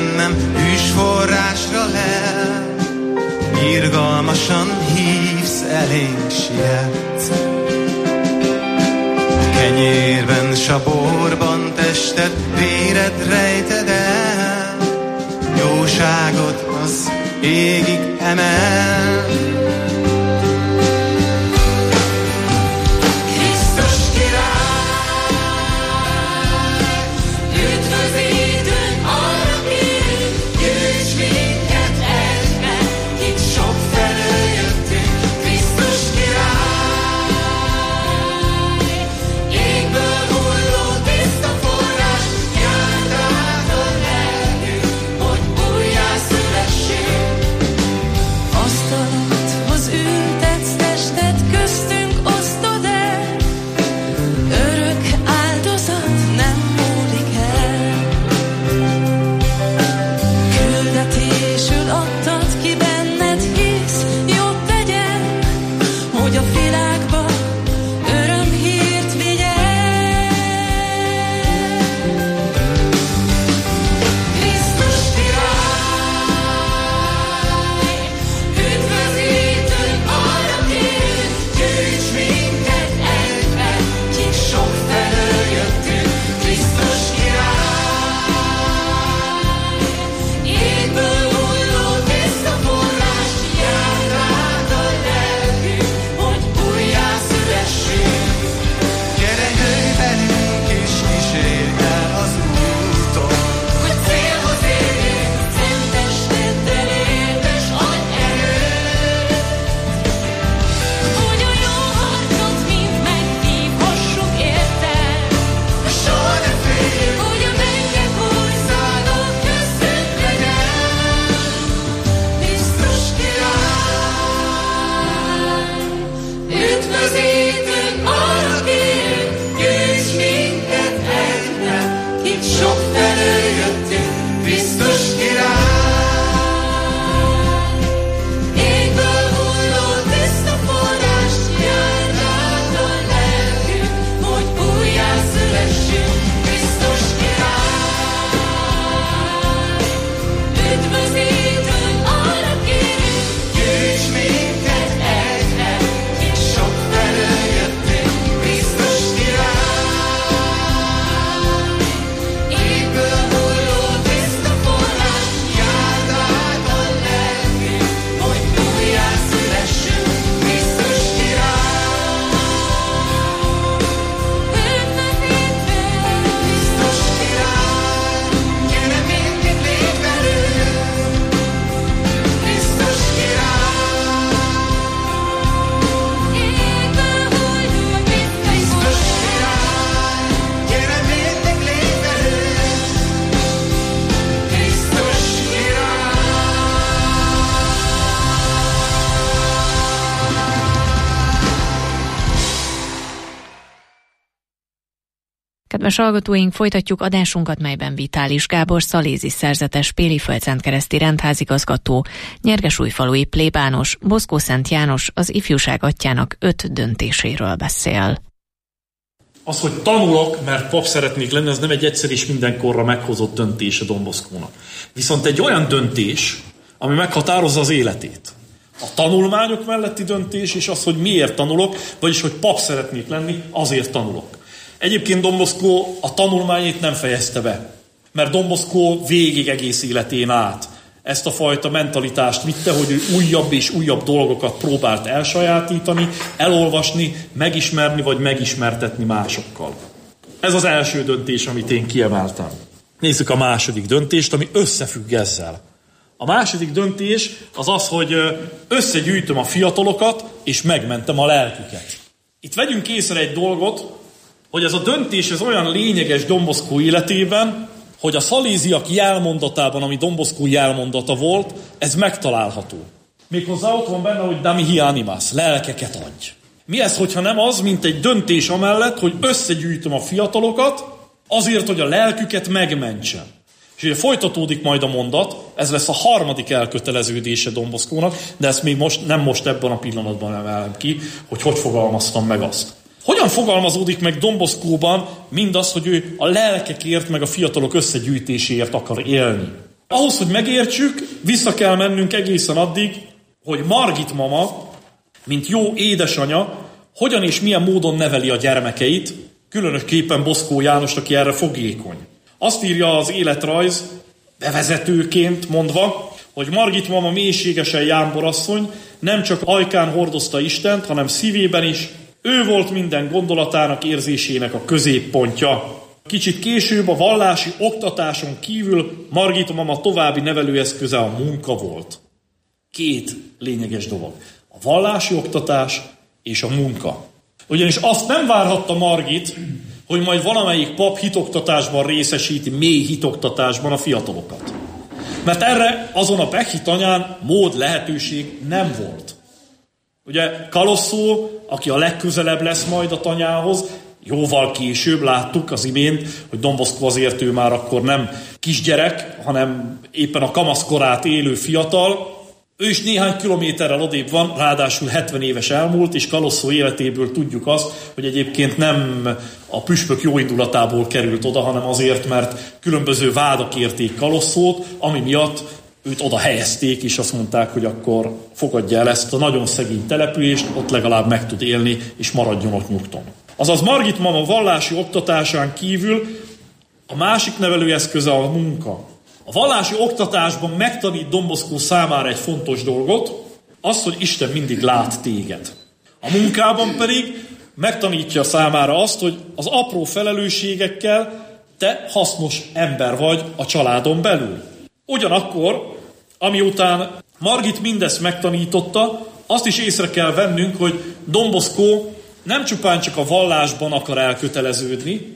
Speaker 9: bennem hűsforrásra lel, irgalmasan hívsz elénk sietsz. Kenyérben, s a borban tested, véred rejted el, jóságod az égig emel.
Speaker 2: Kedves hallgatóink, folytatjuk adásunkat, melyben Vitális Gábor szalézi szerzetes, Péli Földszentkereszti rendházigazgató, Nyergesújfalui plébános, Boszkó Szent János az ifjúság atyjának öt döntéséről beszél.
Speaker 8: Az, hogy tanulok, mert pap szeretnék lenni, az nem egy egyszer és mindenkorra meghozott döntés a Don Boscónak. Viszont egy olyan döntés, ami meghatározza az életét. A tanulmányok melletti döntés, és az, hogy miért tanulok, vagyis, hogy pap szeretnék lenni, azért tanulok. Egyébként Don Bosco a tanulmányait nem fejezte be, mert Don Bosco végig egész életén át ezt a fajta mentalitást vitte, hogy ő újabb és újabb dolgokat próbált elsajátítani, elolvasni, megismerni vagy megismertetni másokkal. Ez az első döntés, amit én kiemeltem. Nézzük a második döntést, ami összefügg ezzel. A második döntés az az, hogy összegyűjtöm a fiatalokat, és megmentem a lelküket. Itt vegyünk észre egy dolgot, hogy ez a döntés ez olyan lényeges Don Bosco életében, hogy a szaléziak jelmondatában, ami Don Bosco jelmondata volt, ez megtalálható. Méghozzá ott van benne, hogy damihi animas, lelkeket adj. Mi ez, hogyha nem az, mint egy döntés amellett, hogy összegyűjtöm a fiatalokat, azért, hogy a lelküket megmentsem. És ugye folytatódik majd a mondat, ez lesz a harmadik elköteleződése Don Boscónak, de ezt még most, nem most ebben a pillanatban emelem ki, hogy hogy fogalmaztam meg azt. Hogyan fogalmazódik meg Don Boscóban mindaz, hogy ő a lelkekért, meg a fiatalok összegyűjtéséért akar élni? Ahhoz, hogy megértsük, vissza kell mennünk egészen addig, hogy Margit mama, mint jó édesanya, hogyan és milyen módon neveli a gyermekeit, különösképpen Boszkó Jánost, aki erre fogékony. Azt írja az életrajz, bevezetőként mondva, hogy Margit mama mélységesen jámborasszony, nem csak ajkán hordozta Istent, hanem szívében is. Ő volt minden gondolatának, érzésének a középpontja. Kicsit később a vallási oktatáson kívül Margit mama további nevelőeszköze a munka volt. Két lényeges dolog. A vallási oktatás és a munka. Ugyanis azt nem várhatta Margit, hogy majd valamelyik pap hitoktatásban részesíti, mély hitoktatásban a fiatalokat. Mert erre azon a Pekhit anyán mód, lehetőség nem volt. Ugye Kalosszó, aki a legközelebb lesz majd a tanyához, jóval később láttuk az imént, hogy Don Bosco azért ő már akkor nem kisgyerek, hanem éppen a kamaszkorát élő fiatal. Ő is néhány kilométerrel odébb van, ráadásul hetven éves elmúlt, és Kalosszó életéből tudjuk azt, hogy egyébként nem a püspök jóindulatából került oda, hanem azért, mert különböző vádak érték Kalosszót, ami miatt őt oda helyezték, és azt mondták, hogy akkor fogadja el ezt a nagyon szegény települést, ott legalább meg tud élni, és maradjon ott nyugton. Azaz Margit mama vallási oktatásán kívül a másik nevelőeszköze a munka. A vallási oktatásban megtanít Don Bosco számára egy fontos dolgot, az, hogy Isten mindig lát téged. A munkában pedig megtanítja számára azt, hogy az apró felelősségekkel te hasznos ember vagy a családon belül. Ugyanakkor, amiután Margit mindezt megtanította, azt is észre kell vennünk, hogy Don Bosco nem csupán csak a vallásban akar elköteleződni,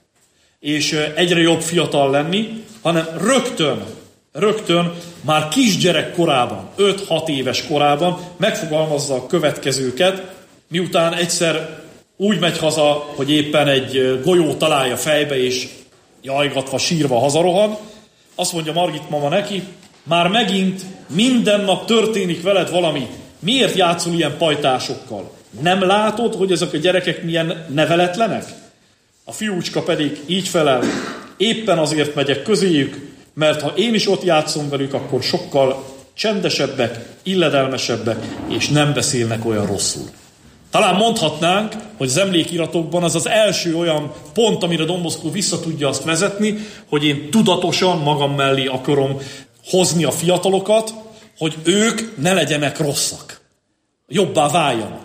Speaker 8: és egyre jobb fiatal lenni, hanem rögtön, rögtön már kisgyerek korában, öt-hat éves korában megfogalmazza a következőket, miután egyszer úgy megy haza, hogy éppen egy golyó találja fejbe, és jajgatva, sírva hazarohan, azt mondja Margit mama neki, már megint minden nap történik veled valami, miért játszol ilyen pajtásokkal? Nem látod, hogy ezek a gyerekek milyen neveletlenek? A fiúcska pedig így felel, éppen azért megyek közéjük, mert ha én is ott játszom velük, akkor sokkal csendesebbek, illedelmesebbek, és nem beszélnek olyan rosszul. Talán mondhatnánk, hogy az emlékiratokban az az első olyan pont, amire Don Bosco vissza tudja azt vezetni, hogy én tudatosan magam mellé akarom hozni a fiatalokat, hogy ők ne legyenek rosszak. Jobbá váljanak.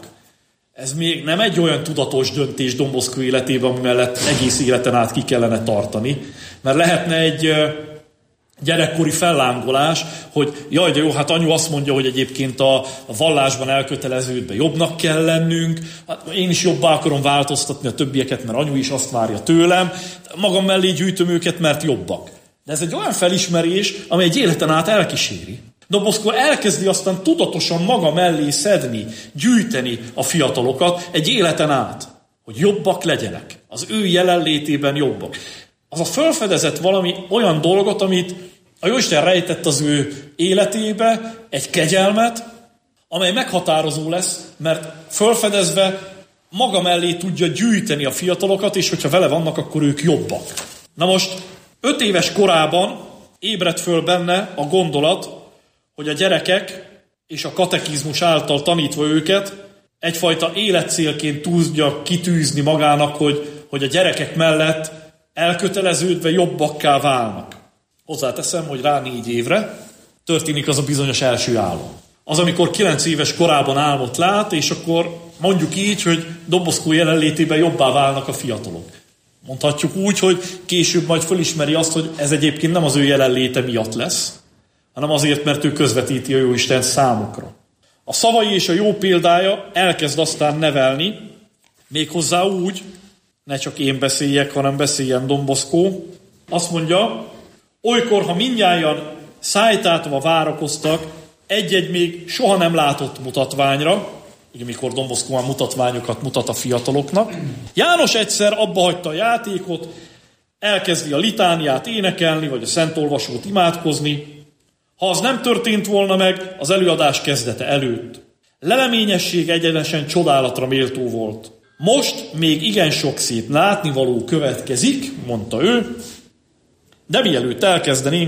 Speaker 8: Ez még nem egy olyan tudatos döntés Don Bosco életében, ami mellett egész életen át ki kellene tartani, mert lehetne egy gyerekkori fellángolás, hogy jaj, de jó, hát anyu azt mondja, hogy egyébként a vallásban elköteleződve jobbnak kell lennünk, hát én is jobbá akarom változtatni a többieket, mert anyu is azt várja tőlem, magam mellé gyűjtöm őket, mert jobbak. De ez egy olyan felismerés, ami egy életen át elkíséri. Don Bosco elkezdi aztán tudatosan maga mellé szedni, gyűjteni a fiatalokat egy életen át, hogy jobbak legyenek, az ő jelenlétében jobbak. Az a felfedezett valami olyan dolgot, amit a Jóisten rejtett az ő életébe, egy kegyelmet, amely meghatározó lesz, mert felfedezve maga mellé tudja gyűjteni a fiatalokat, és hogyha vele vannak, akkor ők jobbak. Na most, öt éves korában ébredt föl benne a gondolat, hogy a gyerekek és a katekizmus által tanítva őket egyfajta életcélként tudja kitűzni magának, hogy, hogy a gyerekek mellett elköteleződve jobbakká válnak. Hozzáteszem, hogy rá négy évre történik az a bizonyos első álom. Az, amikor kilenc éves korában álmot lát, és akkor mondjuk így, hogy Don Bosco jelenlétében jobbá válnak a fiatalok. Mondhatjuk úgy, hogy később majd felismeri azt, hogy ez egyébként nem az ő jelenléte miatt lesz, hanem azért, mert ő közvetíti a Jóisten számukra. A szavai és a jó példája elkezd aztán nevelni, méghozzá úgy, ne csak én beszéljek, hanem beszéljen Don Bosco. Azt mondja, olykor, ha mindnyájan szájtátva várakoztak egy-egy még soha nem látott mutatványra, ugye mikor Don Bosco már mutatványokat mutat a fiataloknak, János egyszer abba hagyta a játékot, elkezdi a litániát énekelni, vagy a szentolvasót imádkozni. Ha az nem történt volna meg az előadás kezdete előtt. Leleményesség egyenesen csodálatra méltó volt. Most még igen sok szép látnivaló következik, mondta ő, de mielőtt elkezdenénk,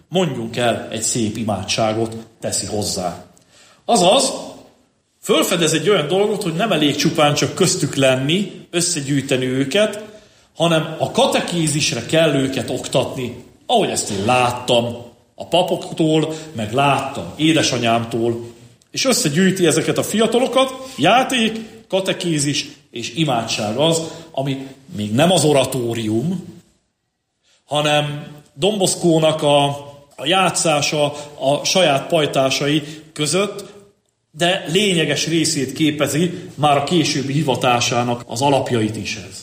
Speaker 8: mondjunk el egy szép imádságot, teszi hozzá. Azaz, fölfedez egy olyan dolgot, hogy nem elég csupán csak köztük lenni, összegyűjteni őket, hanem a katekézisre kell őket oktatni, ahogy ezt én láttam a papoktól, meg láttam édesanyámtól, és összegyűjti ezeket a fiatalokat, játék, katekézis és imádság az, ami még nem az oratórium, hanem Don Boscónak a, a játszása a saját pajtásai között, de lényeges részét képezi már a későbbi hivatásának az alapjait is ez.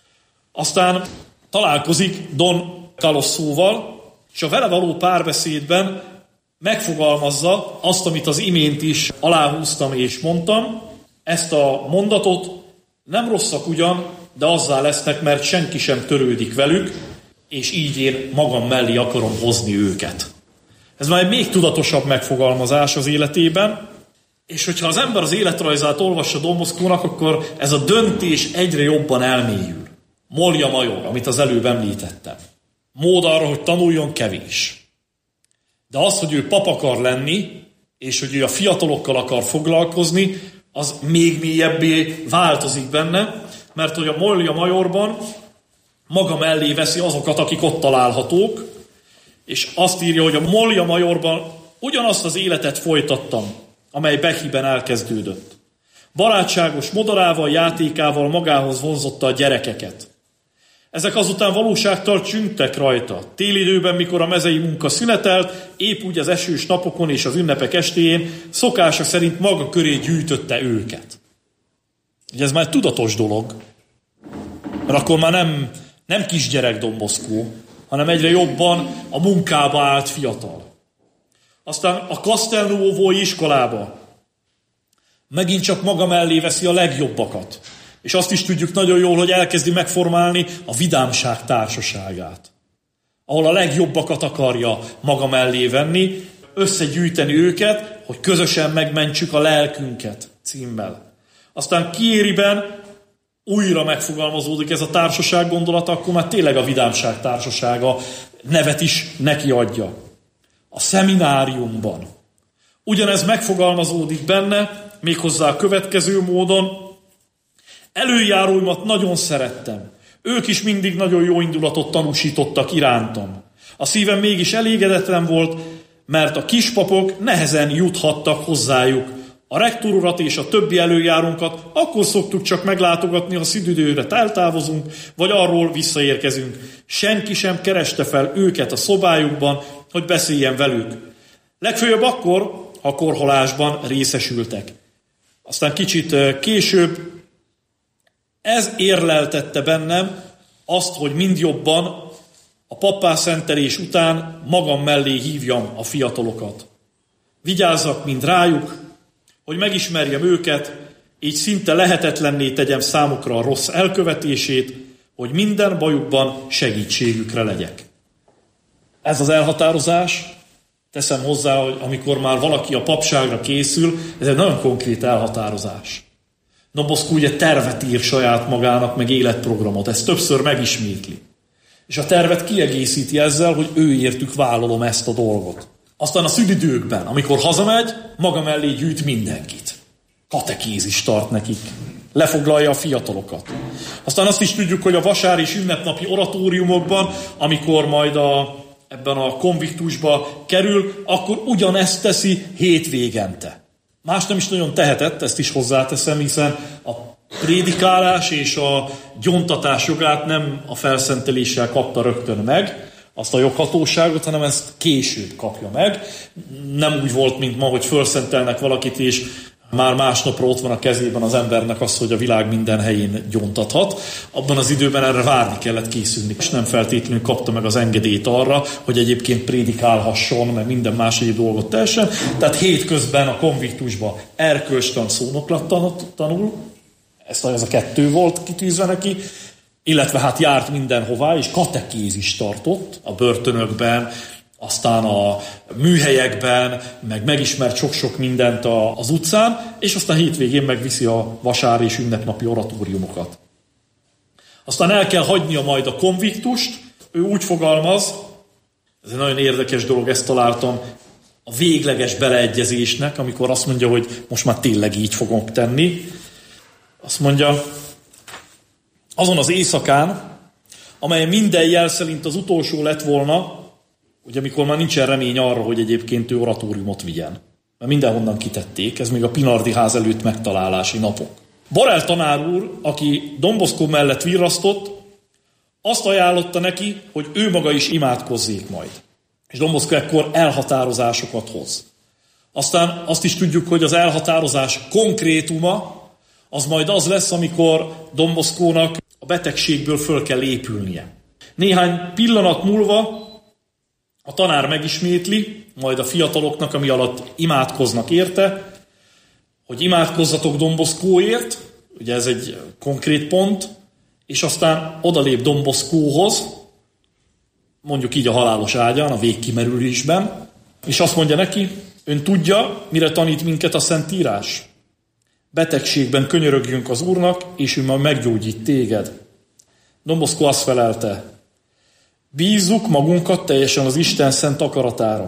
Speaker 8: Aztán találkozik Don Calossóval, és a vele való párbeszédben megfogalmazza azt, amit az imént is aláhúztam és mondtam. Ezt a mondatot: nem rosszak ugyan, de azzá lesznek, mert senki sem törődik velük, és így én magam mellé akarom hozni őket. Ez már egy még tudatosabb megfogalmazás az életében, és hogyha az ember az életrajzát olvassa Don Boscónak, akkor ez a döntés egyre jobban elmélyül. Molja major, amit az előbb említettem. Mód arra, hogy tanuljon, kevés. De az, hogy ő pap akar lenni, és hogy ő a fiatalokkal akar foglalkozni, az még mélyebbé változik benne, mert hogy a Molja majorban maga mellé veszi azokat, akik ott találhatók, és azt írja, hogy a Molja majorban ugyanazt az életet folytattam, amely Bechiben elkezdődött. Barátságos modorával, játékával magához vonzotta a gyerekeket. Ezek azután valóságtal csüngtek rajta. Télidőben, mikor a mezei munka szünetelt, épp úgy az esős napokon és az ünnepek estéjén szokása szerint maga köré gyűjtötte őket. Ugye ez már egy tudatos dolog, mert akkor már nem, nem kisgyerek Don Bosco, hanem egyre jobban a munkába állt fiatal. Aztán a Castelnuovói iskolába megint csak maga mellé veszi a legjobbakat. És azt is tudjuk nagyon jól, hogy elkezdi megformálni a vidámság társaságát, ahol a legjobbakat akarja maga mellé venni, összegyűjteni őket, hogy közösen megmentsük a lelkünket címmel. Aztán Chieriben újra megfogalmazódik ez a társaság gondolata, akkor már tényleg a vidámság társasága nevet is neki adja. A szemináriumban ugyanez megfogalmazódik benne, méghozzá a következő módon: előjáróimat nagyon szerettem. Ők is mindig nagyon jó indulatot tanúsítottak irántam. A szívem mégis elégedetlen volt, mert a kispapok nehezen juthattak hozzájuk. A rektor urat és a többi előjárónkat akkor szoktuk csak meglátogatni, ha szididőre eltávozunk, vagy arról visszaérkezünk. Senki sem kereste fel őket a szobájukban, hogy beszéljen velük. Legfőjebb akkor, ha korholásban részesültek. Aztán kicsit később ez érleltette bennem azt, hogy mind jobban a pappá szentelés után magam mellé hívjam a fiatalokat. Vigyázzak mind rájuk, hogy megismerjem őket, így szinte lehetetlenné tegyem számukra a rossz elkövetését, hogy minden bajukban segítségükre legyek. Ez az elhatározás, teszem hozzá, hogy amikor már valaki a papságra készül, ez egy nagyon konkrét elhatározás. Don Bosco ugye tervet ír saját magának, meg életprogramot, ezt többször megismétli. És a tervet kiegészíti ezzel, hogy ő értük vállalom ezt a dolgot. Aztán a szünidőkben, amikor hazamegy, maga mellé gyűjt mindenkit. Katekézis tart nekik. Lefoglalja a fiatalokat. Aztán azt is tudjuk, hogy a vasár és ünnepnapi oratóriumokban, amikor majd a, ebben a konviktusba kerül, akkor ugyanezt teszi hétvégente. Más nem is nagyon tehetett, ezt is hozzáteszem, hiszen a prédikálás és a gyóntatás jogát nem a felszenteléssel kapta rögtön meg, azt a joghatóságot, hanem ezt később kapja meg. Nem úgy volt, mint ma, hogy felszentelnek valakit, és már másnapra ott van a kezében az embernek az, hogy a világ minden helyén gyóntathat. Abban az időben erre várni kellett, készülni, és nem feltétlenül kapta meg az engedélyt arra, hogy egyébként prédikálhasson, mert minden más egyéb dolgot teljesen. Tehát hétközben a konviktusban erkölcstan szónoklat tanul, ez a kettő volt kitűzve neki, illetve hát járt mindenhová, és katekézis tartott a börtönökben, aztán a műhelyekben, meg megismert sok-sok mindent az utcán, és aztán hétvégén megviszi a vasár és ünnepnapi oratóriumokat. Aztán el kell hagynia majd a konviktust, ő úgy fogalmaz, Ez egy nagyon érdekes dolog, ezt találtam a végleges beleegyezésnek, amikor azt mondja, hogy most már tényleg így fogok tenni. Azt mondja, azon az éjszakán, amely minden jel szerint az utolsó lett volna, ugye amikor már nincsen remény arra, hogy egyébként ő oratóriumot vigyen. Mert mindenhonnan kitették, ez még a Pinardi ház előtt megtalálási napok. Borel tanár úr, aki Don Bosco mellett virrasztott, azt ajánlotta neki, hogy ő maga is imádkozzék majd. És Don Bosco ekkor elhatározásokat hoz. Aztán azt is tudjuk, hogy az elhatározás konkrétuma az majd az lesz, amikor Don Boscónak a betegségből föl kell épülnie. Néhány pillanat múlva a tanár megismétli, majd a fiataloknak, ami alatt imádkoznak érte, hogy imádkozzatok Don Boscóért, ugye ez egy konkrét pont, és aztán odalép Don Boscóhoz, mondjuk így a halálos ágyán, a végkimerülésben, és azt mondja neki, ön tudja, mire tanít minket a Szentírás? Betegségben könyörögjünk az Úrnak, és ő majd meggyógyít téged. Don Bosco azt felelte, bízzuk magunkat teljesen az Isten szent akaratára.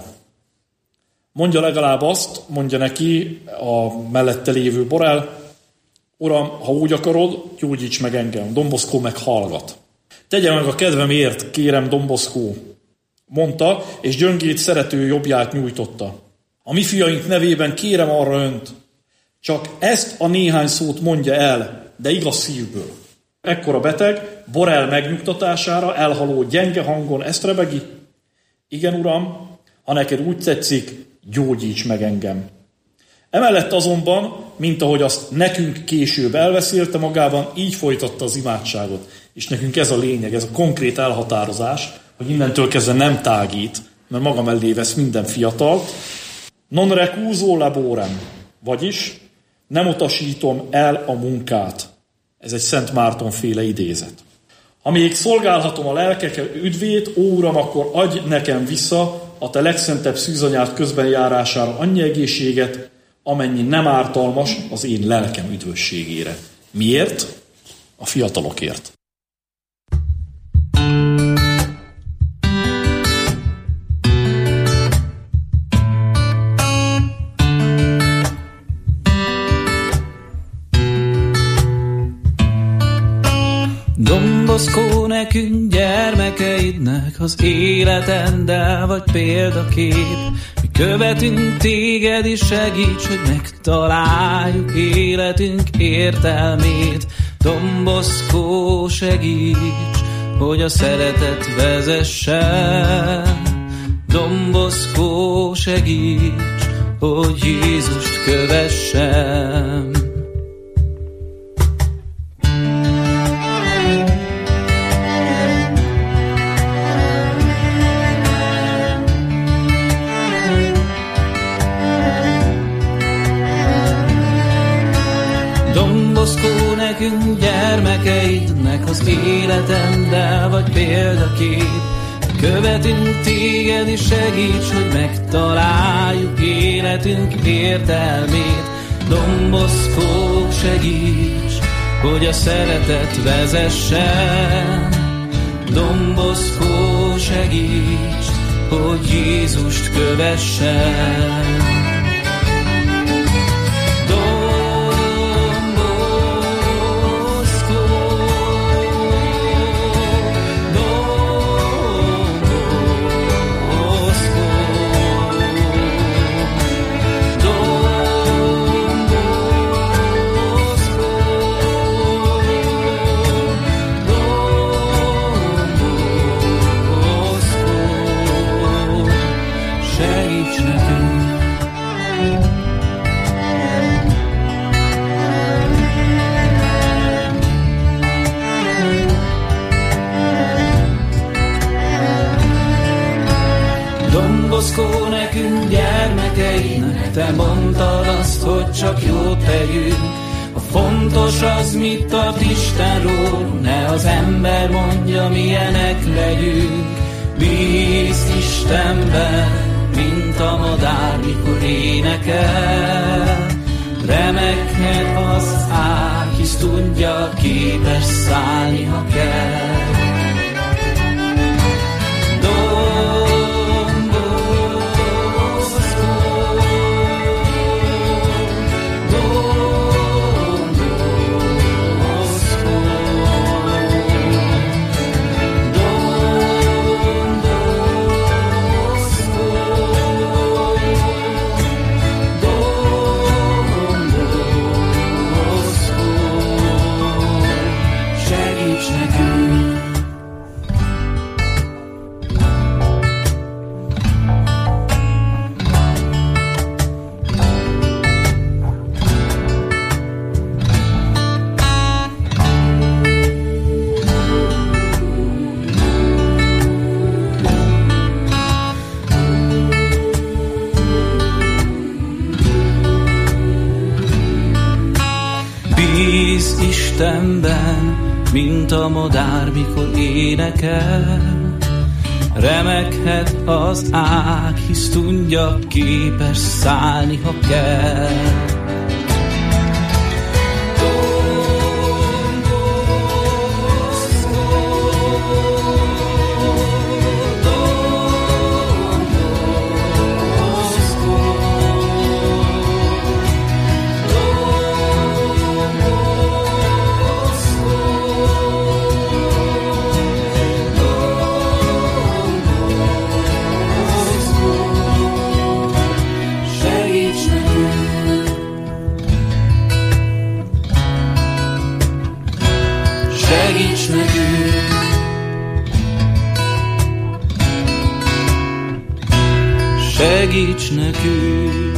Speaker 8: Mondja legalább azt, mondja neki a mellette lévő Borel, Uram, ha úgy akarod, gyógyíts meg engem. Don Bosco meghallgat. Tegye meg a kedvemért, kérem, Don Bosco, mondta, és gyöngét szerető jobbját nyújtotta. A mi fiaink nevében kérem arra önt, csak ezt a néhány szót mondja el, de igaz szívből. Ekkor a beteg Borel megnyugtatására elhaló gyenge hangon ezt rebegi, igen, uram, ha neked úgy tetszik, gyógyíts meg engem. Emellett azonban, mint ahogy azt nekünk később elbeszélte magában, így folytatta az imádságot. És nekünk ez a lényeg, ez a konkrét elhatározás, hogy innentől kezdve nem tágít, mert maga mellé vesz minden fiatalt. Non recuso laborem, vagyis nem utasítom el a munkát. Ez egy Szent Márton féle idézet. Ha még szolgálhatom a lelkek üdvét, ó Uram, akkor adj nekem vissza a te legszentebb szűzanyád közben járására annyi egészséget, amennyi nem ártalmas az én lelkem üdvösségére. Miért? A fiatalokért.
Speaker 10: Don Bosco, nekünk gyermekeidnek az életendel vagy példakép. Mi követünk téged, és segíts, hogy megtaláljuk életünk értelmét. Don Bosco, segíts, hogy a szeretet vezessen. Don Bosco, segíts, hogy Jézust kövessem. Don Bosco, nekünk gyermekeidnek az életendel vagy példakép. Követünk téged, és segíts, hogy megtaláljuk életünk értelmét. Don Bosco, segíts, hogy a szeretet vezessen. Don Bosco, segíts, hogy Jézust kövessen. Don Bosco, nekünk gyermekeidnek te mondtad azt, hogy csak jót tegyünk. A fontos az, mit tart Istenről, ne az ember mondja, milyenek legyünk. Bízz Istenben, mint a madár, mikor énekel. Remeknek az ág, hisz tudja, képes szállni, ha kell. Don Istenben, mint a madár, mikor énekel. Remeghet az ág, hisz tudja, képes szállni, ha kell. Segíts nekünk!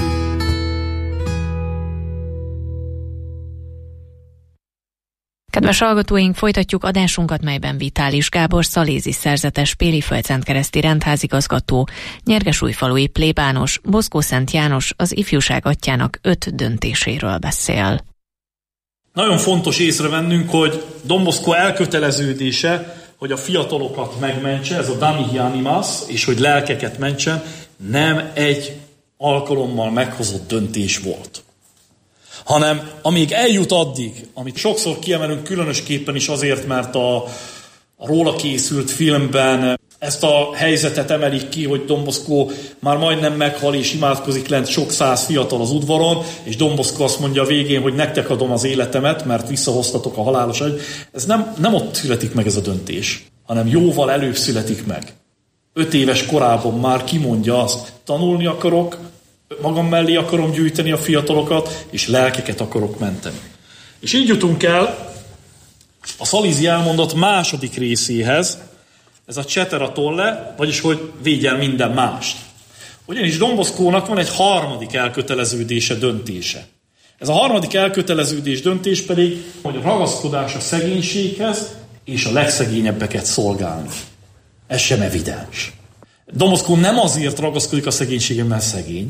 Speaker 2: Kedves hallgatóink, folytatjuk adásunkat, melyben Vitális Gábor szalézi szerzetes, Péli Földszentkereszti rendházigazgató, Nyergesújfalui plébános, Boszkó Szent János az ifjúság atyjának öt döntéséről beszél.
Speaker 8: Nagyon fontos észrevennünk, hogy Don Bosco elköteleződése, hogy a fiatalokat megmentse, ez a Damihi Animas, és hogy lelkeket mentsen, nem egy alkalommal meghozott döntés volt. Hanem amíg eljut addig, amit sokszor kiemelünk különösképpen is azért, mert a, a róla készült filmben ezt a helyzetet emelik ki, hogy Don Bosco már majdnem meghal és imádkozik lent sok száz fiatal az udvaron, és Don Bosco azt mondja a végén, hogy nektek adom az életemet, mert visszahoztatok a halálos agy. Ez nem, nem ott születik meg ez a döntés, hanem jóval előbb születik meg. Öt éves korában már kimondja azt, tanulni akarok, magam mellé akarom gyűjteni a fiatalokat, és lelkeket akarok menteni. És így jutunk el a szalézi elmondat második részéhez, ez a cetera tolle, vagyis hogy védjen minden mást. Ugyanis Don Boscónak van egy harmadik elköteleződése, döntése. Ez a harmadik elköteleződés, döntés pedig, hogy a ragaszkodás a szegénységhez és a legszegényebbeket szolgálni. Ez sem evidens. Don Bosco nem azért ragaszkodik a szegénységen, mert szegény.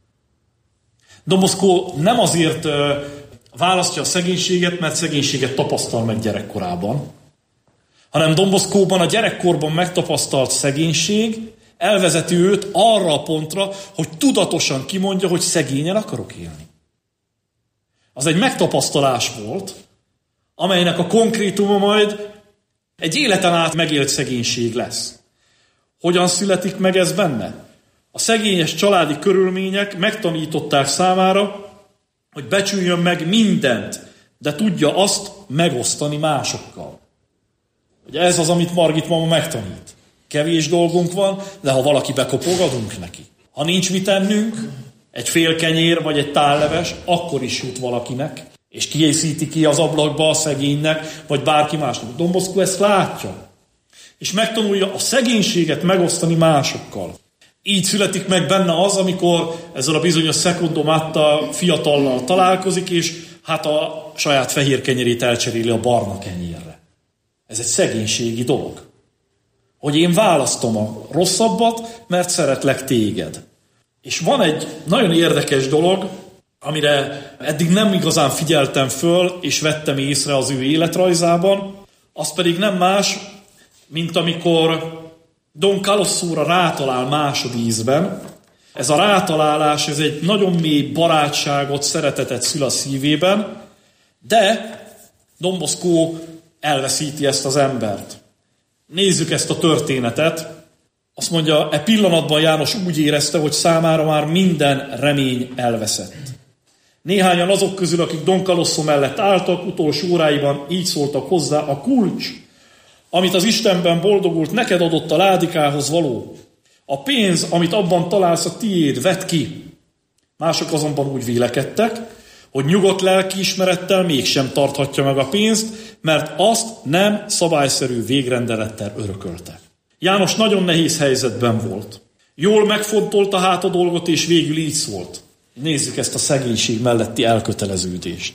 Speaker 8: Don Bosco nem azért uh, választja a szegénységet, mert szegénységet tapasztal meg gyerekkorában, hanem Don Boscóban a gyerekkorban megtapasztalt szegénység elvezeti őt arra a pontra, hogy tudatosan kimondja, hogy szegényen akarok élni. Az egy megtapasztalás volt, amelynek a konkrétuma majd egy életen át megélt szegénység lesz. Hogyan születik meg ez benne? A szegényes családi körülmények megtanították számára, hogy becsüljön meg mindent, de tudja azt megosztani másokkal. Ugye ez az, amit Margit mama megtanít. Kevés dolgunk van, de ha valaki bekopog, adunk neki. Ha nincs mit ennünk, egy fél kenyér vagy egy tálleves, akkor is jut valakinek, és kiészíti ki az ablakba a szegénynek, vagy bárki másnak. Don Bosco ezt látja, és megtanulja a szegénységet megosztani másokkal. Így születik meg benne az, amikor ezzel a bizonyos Secundo Matta fiatallal találkozik, és hát a saját fehér kenyerét elcseréli a barna kenyérre. Ez egy szegénységi dolog. Hogy én választom a rosszabbat, mert szeretlek téged. És van egy nagyon érdekes dolog, amire eddig nem igazán figyeltem föl, és vettem észre az ő életrajzában, az pedig nem más, mint amikor Don Calossóra rátalál másodízben. Ez a rátalálás, ez egy nagyon mély barátságot, szeretetet szül a szívében, de Don Bosco elveszíti ezt az embert. Nézzük ezt a történetet. Azt mondja, e pillanatban János úgy érezte, hogy számára már minden remény elveszett. Néhányan azok közül, akik Don Calosso mellett álltak, utolsó óráiban így szóltak hozzá: a kulcs, amit az Istenben boldogult, neked adott a ládikához való. A pénz, amit abban találsz, a tiéd, vedd ki. Mások azonban úgy vélekedtek, hogy nyugodt lelkiismerettel mégsem tarthatja meg a pénzt, mert azt nem szabályszerű végrendelettel örökölte. János nagyon nehéz helyzetben volt. Jól megfontolta hát a dolgot, és végül így szólt. Nézzük ezt a szegénység melletti elköteleződést.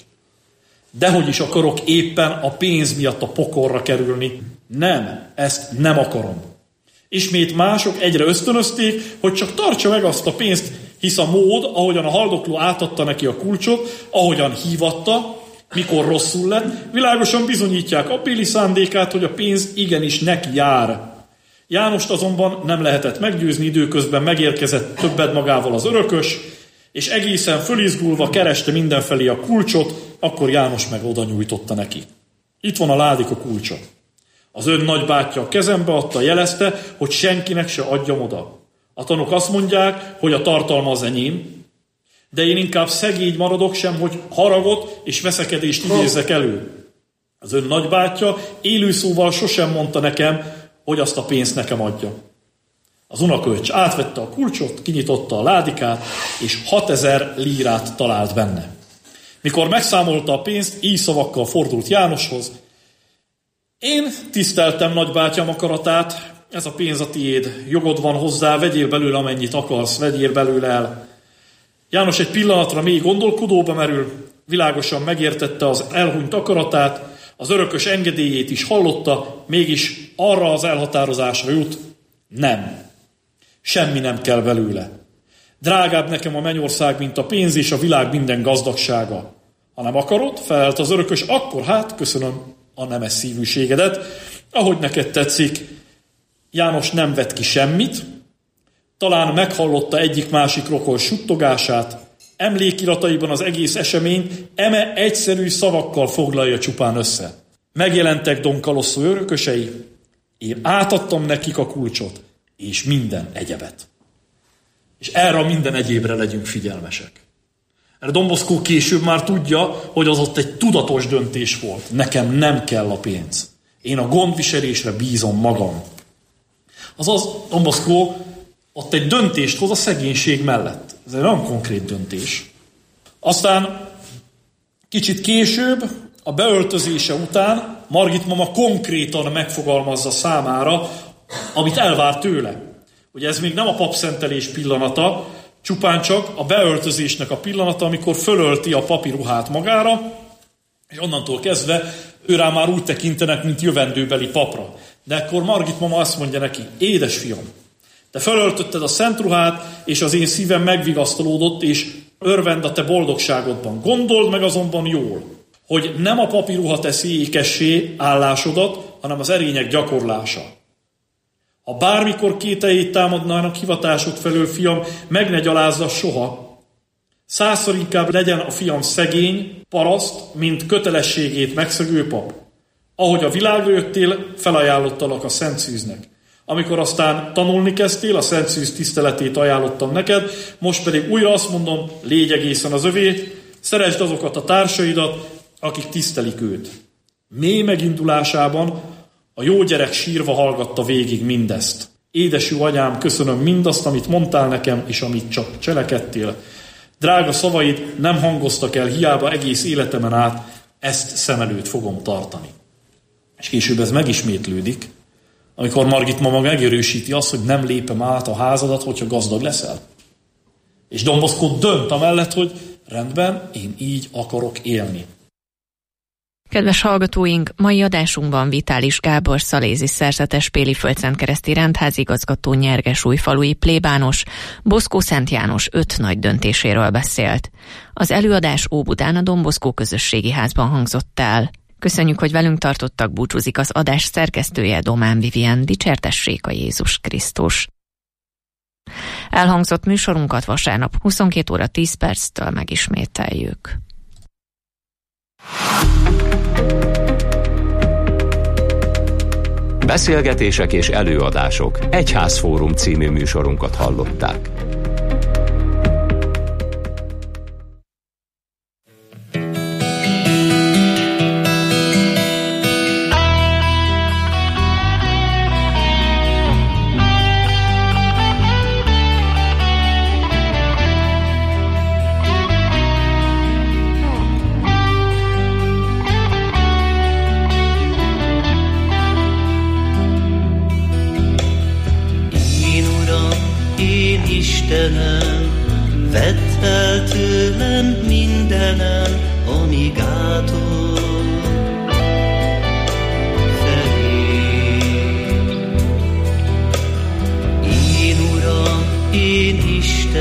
Speaker 8: Dehogy is akarok éppen a pénz miatt a pokolra kerülni. Nem, ezt nem akarom. Ismét mások egyre ösztönözték, hogy csak tartsa meg azt a pénzt, hisz a mód, ahogyan a haldokló átadta neki a kulcsot, ahogyan hívatta, Mikor rosszul lett, világosan bizonyítják abbéli szándékát, hogy a pénz igenis neki jár. Jánost azonban nem lehetett meggyőzni, időközben megérkezett többet magával az örökös, és egészen fölizgulva kereste mindenfelé a kulcsot, akkor János meg oda nyújtotta neki. Itt van a ládika kulcsa. Az ön nagybátyja a kezembe adta, jelezte, hogy senkinek se adjam oda. A tanúk azt mondják, hogy a tartalma az enyém, de én inkább szegény maradok sem, hogy haragot és veszekedést idézzek elő. Az ön nagybátyja élő szóval sosem mondta nekem, hogy azt a pénzt nekem adja. Az unokaöccse átvette a kulcsot, kinyitotta a ládikát, és hatezer lírát talált benne. Mikor megszámolta a pénzt, így szavakkal fordult Jánoshoz. Én tiszteltem nagybátyám akaratát, ez a pénz a tiéd, jogod van hozzá, vegyél belőle amennyit akarsz, vegyél belőle el. János egy pillanatra mély gondolkodóba merül, világosan megértette az elhunyt akaratát, az örökös engedélyét is hallotta, mégis arra az elhatározásra jut, nem. Semmi nem kell belőle. Drágább nekem a mennyország, mint a pénz és a világ minden gazdagsága. Ha nem akarod, felelt az örökös, akkor hát köszönöm a nemes szívűségedet, ahogy neked tetszik. János nem vett ki semmit, talán meghallotta egyik-másik rokon suttogását, emlékirataiban az egész esemény eme egyszerű szavakkal foglalja csupán össze. Megjelentek Don Calosso örökösei, én átadtam nekik a kulcsot, és minden egyebet. És erre a minden egyébre legyünk figyelmesek. Erre Don Bosco később már tudja, hogy az ott egy tudatos döntés volt. Nekem nem kell a pénz. Én a gondviselésre bízom magam. Azaz Don Bosco ott egy döntést hoz a szegénység mellett. Ez egy nagyon konkrét döntés. Aztán kicsit később, a beöltözése után Margit mama konkrétan megfogalmazza számára, amit elvár tőle. Ugye ez még nem a papszentelés pillanata, csupán csak a beöltözésnek a pillanata, amikor fölölti a papi ruhát magára, és onnantól kezdve ő rá már úgy tekintenek, mint jövendőbeli papra. De akkor Margit mama azt mondja neki, édes fiam, te fölöltötted a szent ruhát, és az én szívem megvigasztalódott, és örvend a te boldogságodban. Gondold meg azonban jól, hogy nem a papi ruha teszi ékessé állásodat, hanem az erények gyakorlása. Ha bármikor kételjét támadnának hivatásod felől, fiam, meg ne gyalázza soha. Százszor inkább legyen a fiam szegény, paraszt, mint kötelességét megszegő pap. Ahogy a világra jöttél, felajánlottalak a Szent Szűznek. Amikor aztán tanulni kezdtél, a Szent Szűz tiszteletét ajánlottam neked, most pedig újra azt mondom, légy egészen az övé, szeresd azokat a társaidat, akik tisztelik őt. Mély megindulásában a jó gyerek sírva hallgatta végig mindezt. Édes jó anyám, köszönöm mindazt, amit mondtál nekem, és amit csak cselekedtél. Drága szavaid nem hangoztak el hiába egész életemen át, ezt szem előtt fogom tartani. És később ez megismétlődik, amikor Margit mama megerősíti azt, hogy nem lépem át a házadat, hogyha gazdag leszel. És Don Bosco dönt amellett, hogy rendben, én így akarok élni.
Speaker 2: Kedves hallgatóink, mai adásunkban Vitális Gábor szalézi szerzetes Péli Földszentkereszti rendházigazgató nyergesújfalui plébános Bosco Szent János öt nagy döntéséről beszélt. Az előadás Óbudán a Don Bosco közösségi házban hangzott el. Köszönjük, hogy velünk tartottak, búcsúzik az adás szerkesztője Domán Vivien, dicsértessék a Jézus Krisztus. Elhangzott műsorunkat vasárnap huszonkét óra tíz perctől megismételjük.
Speaker 1: Beszélgetések és előadások Egyházfórum című műsorunkat hallották.
Speaker 10: Istenem, vedd el tőlem mindenem, amíg átol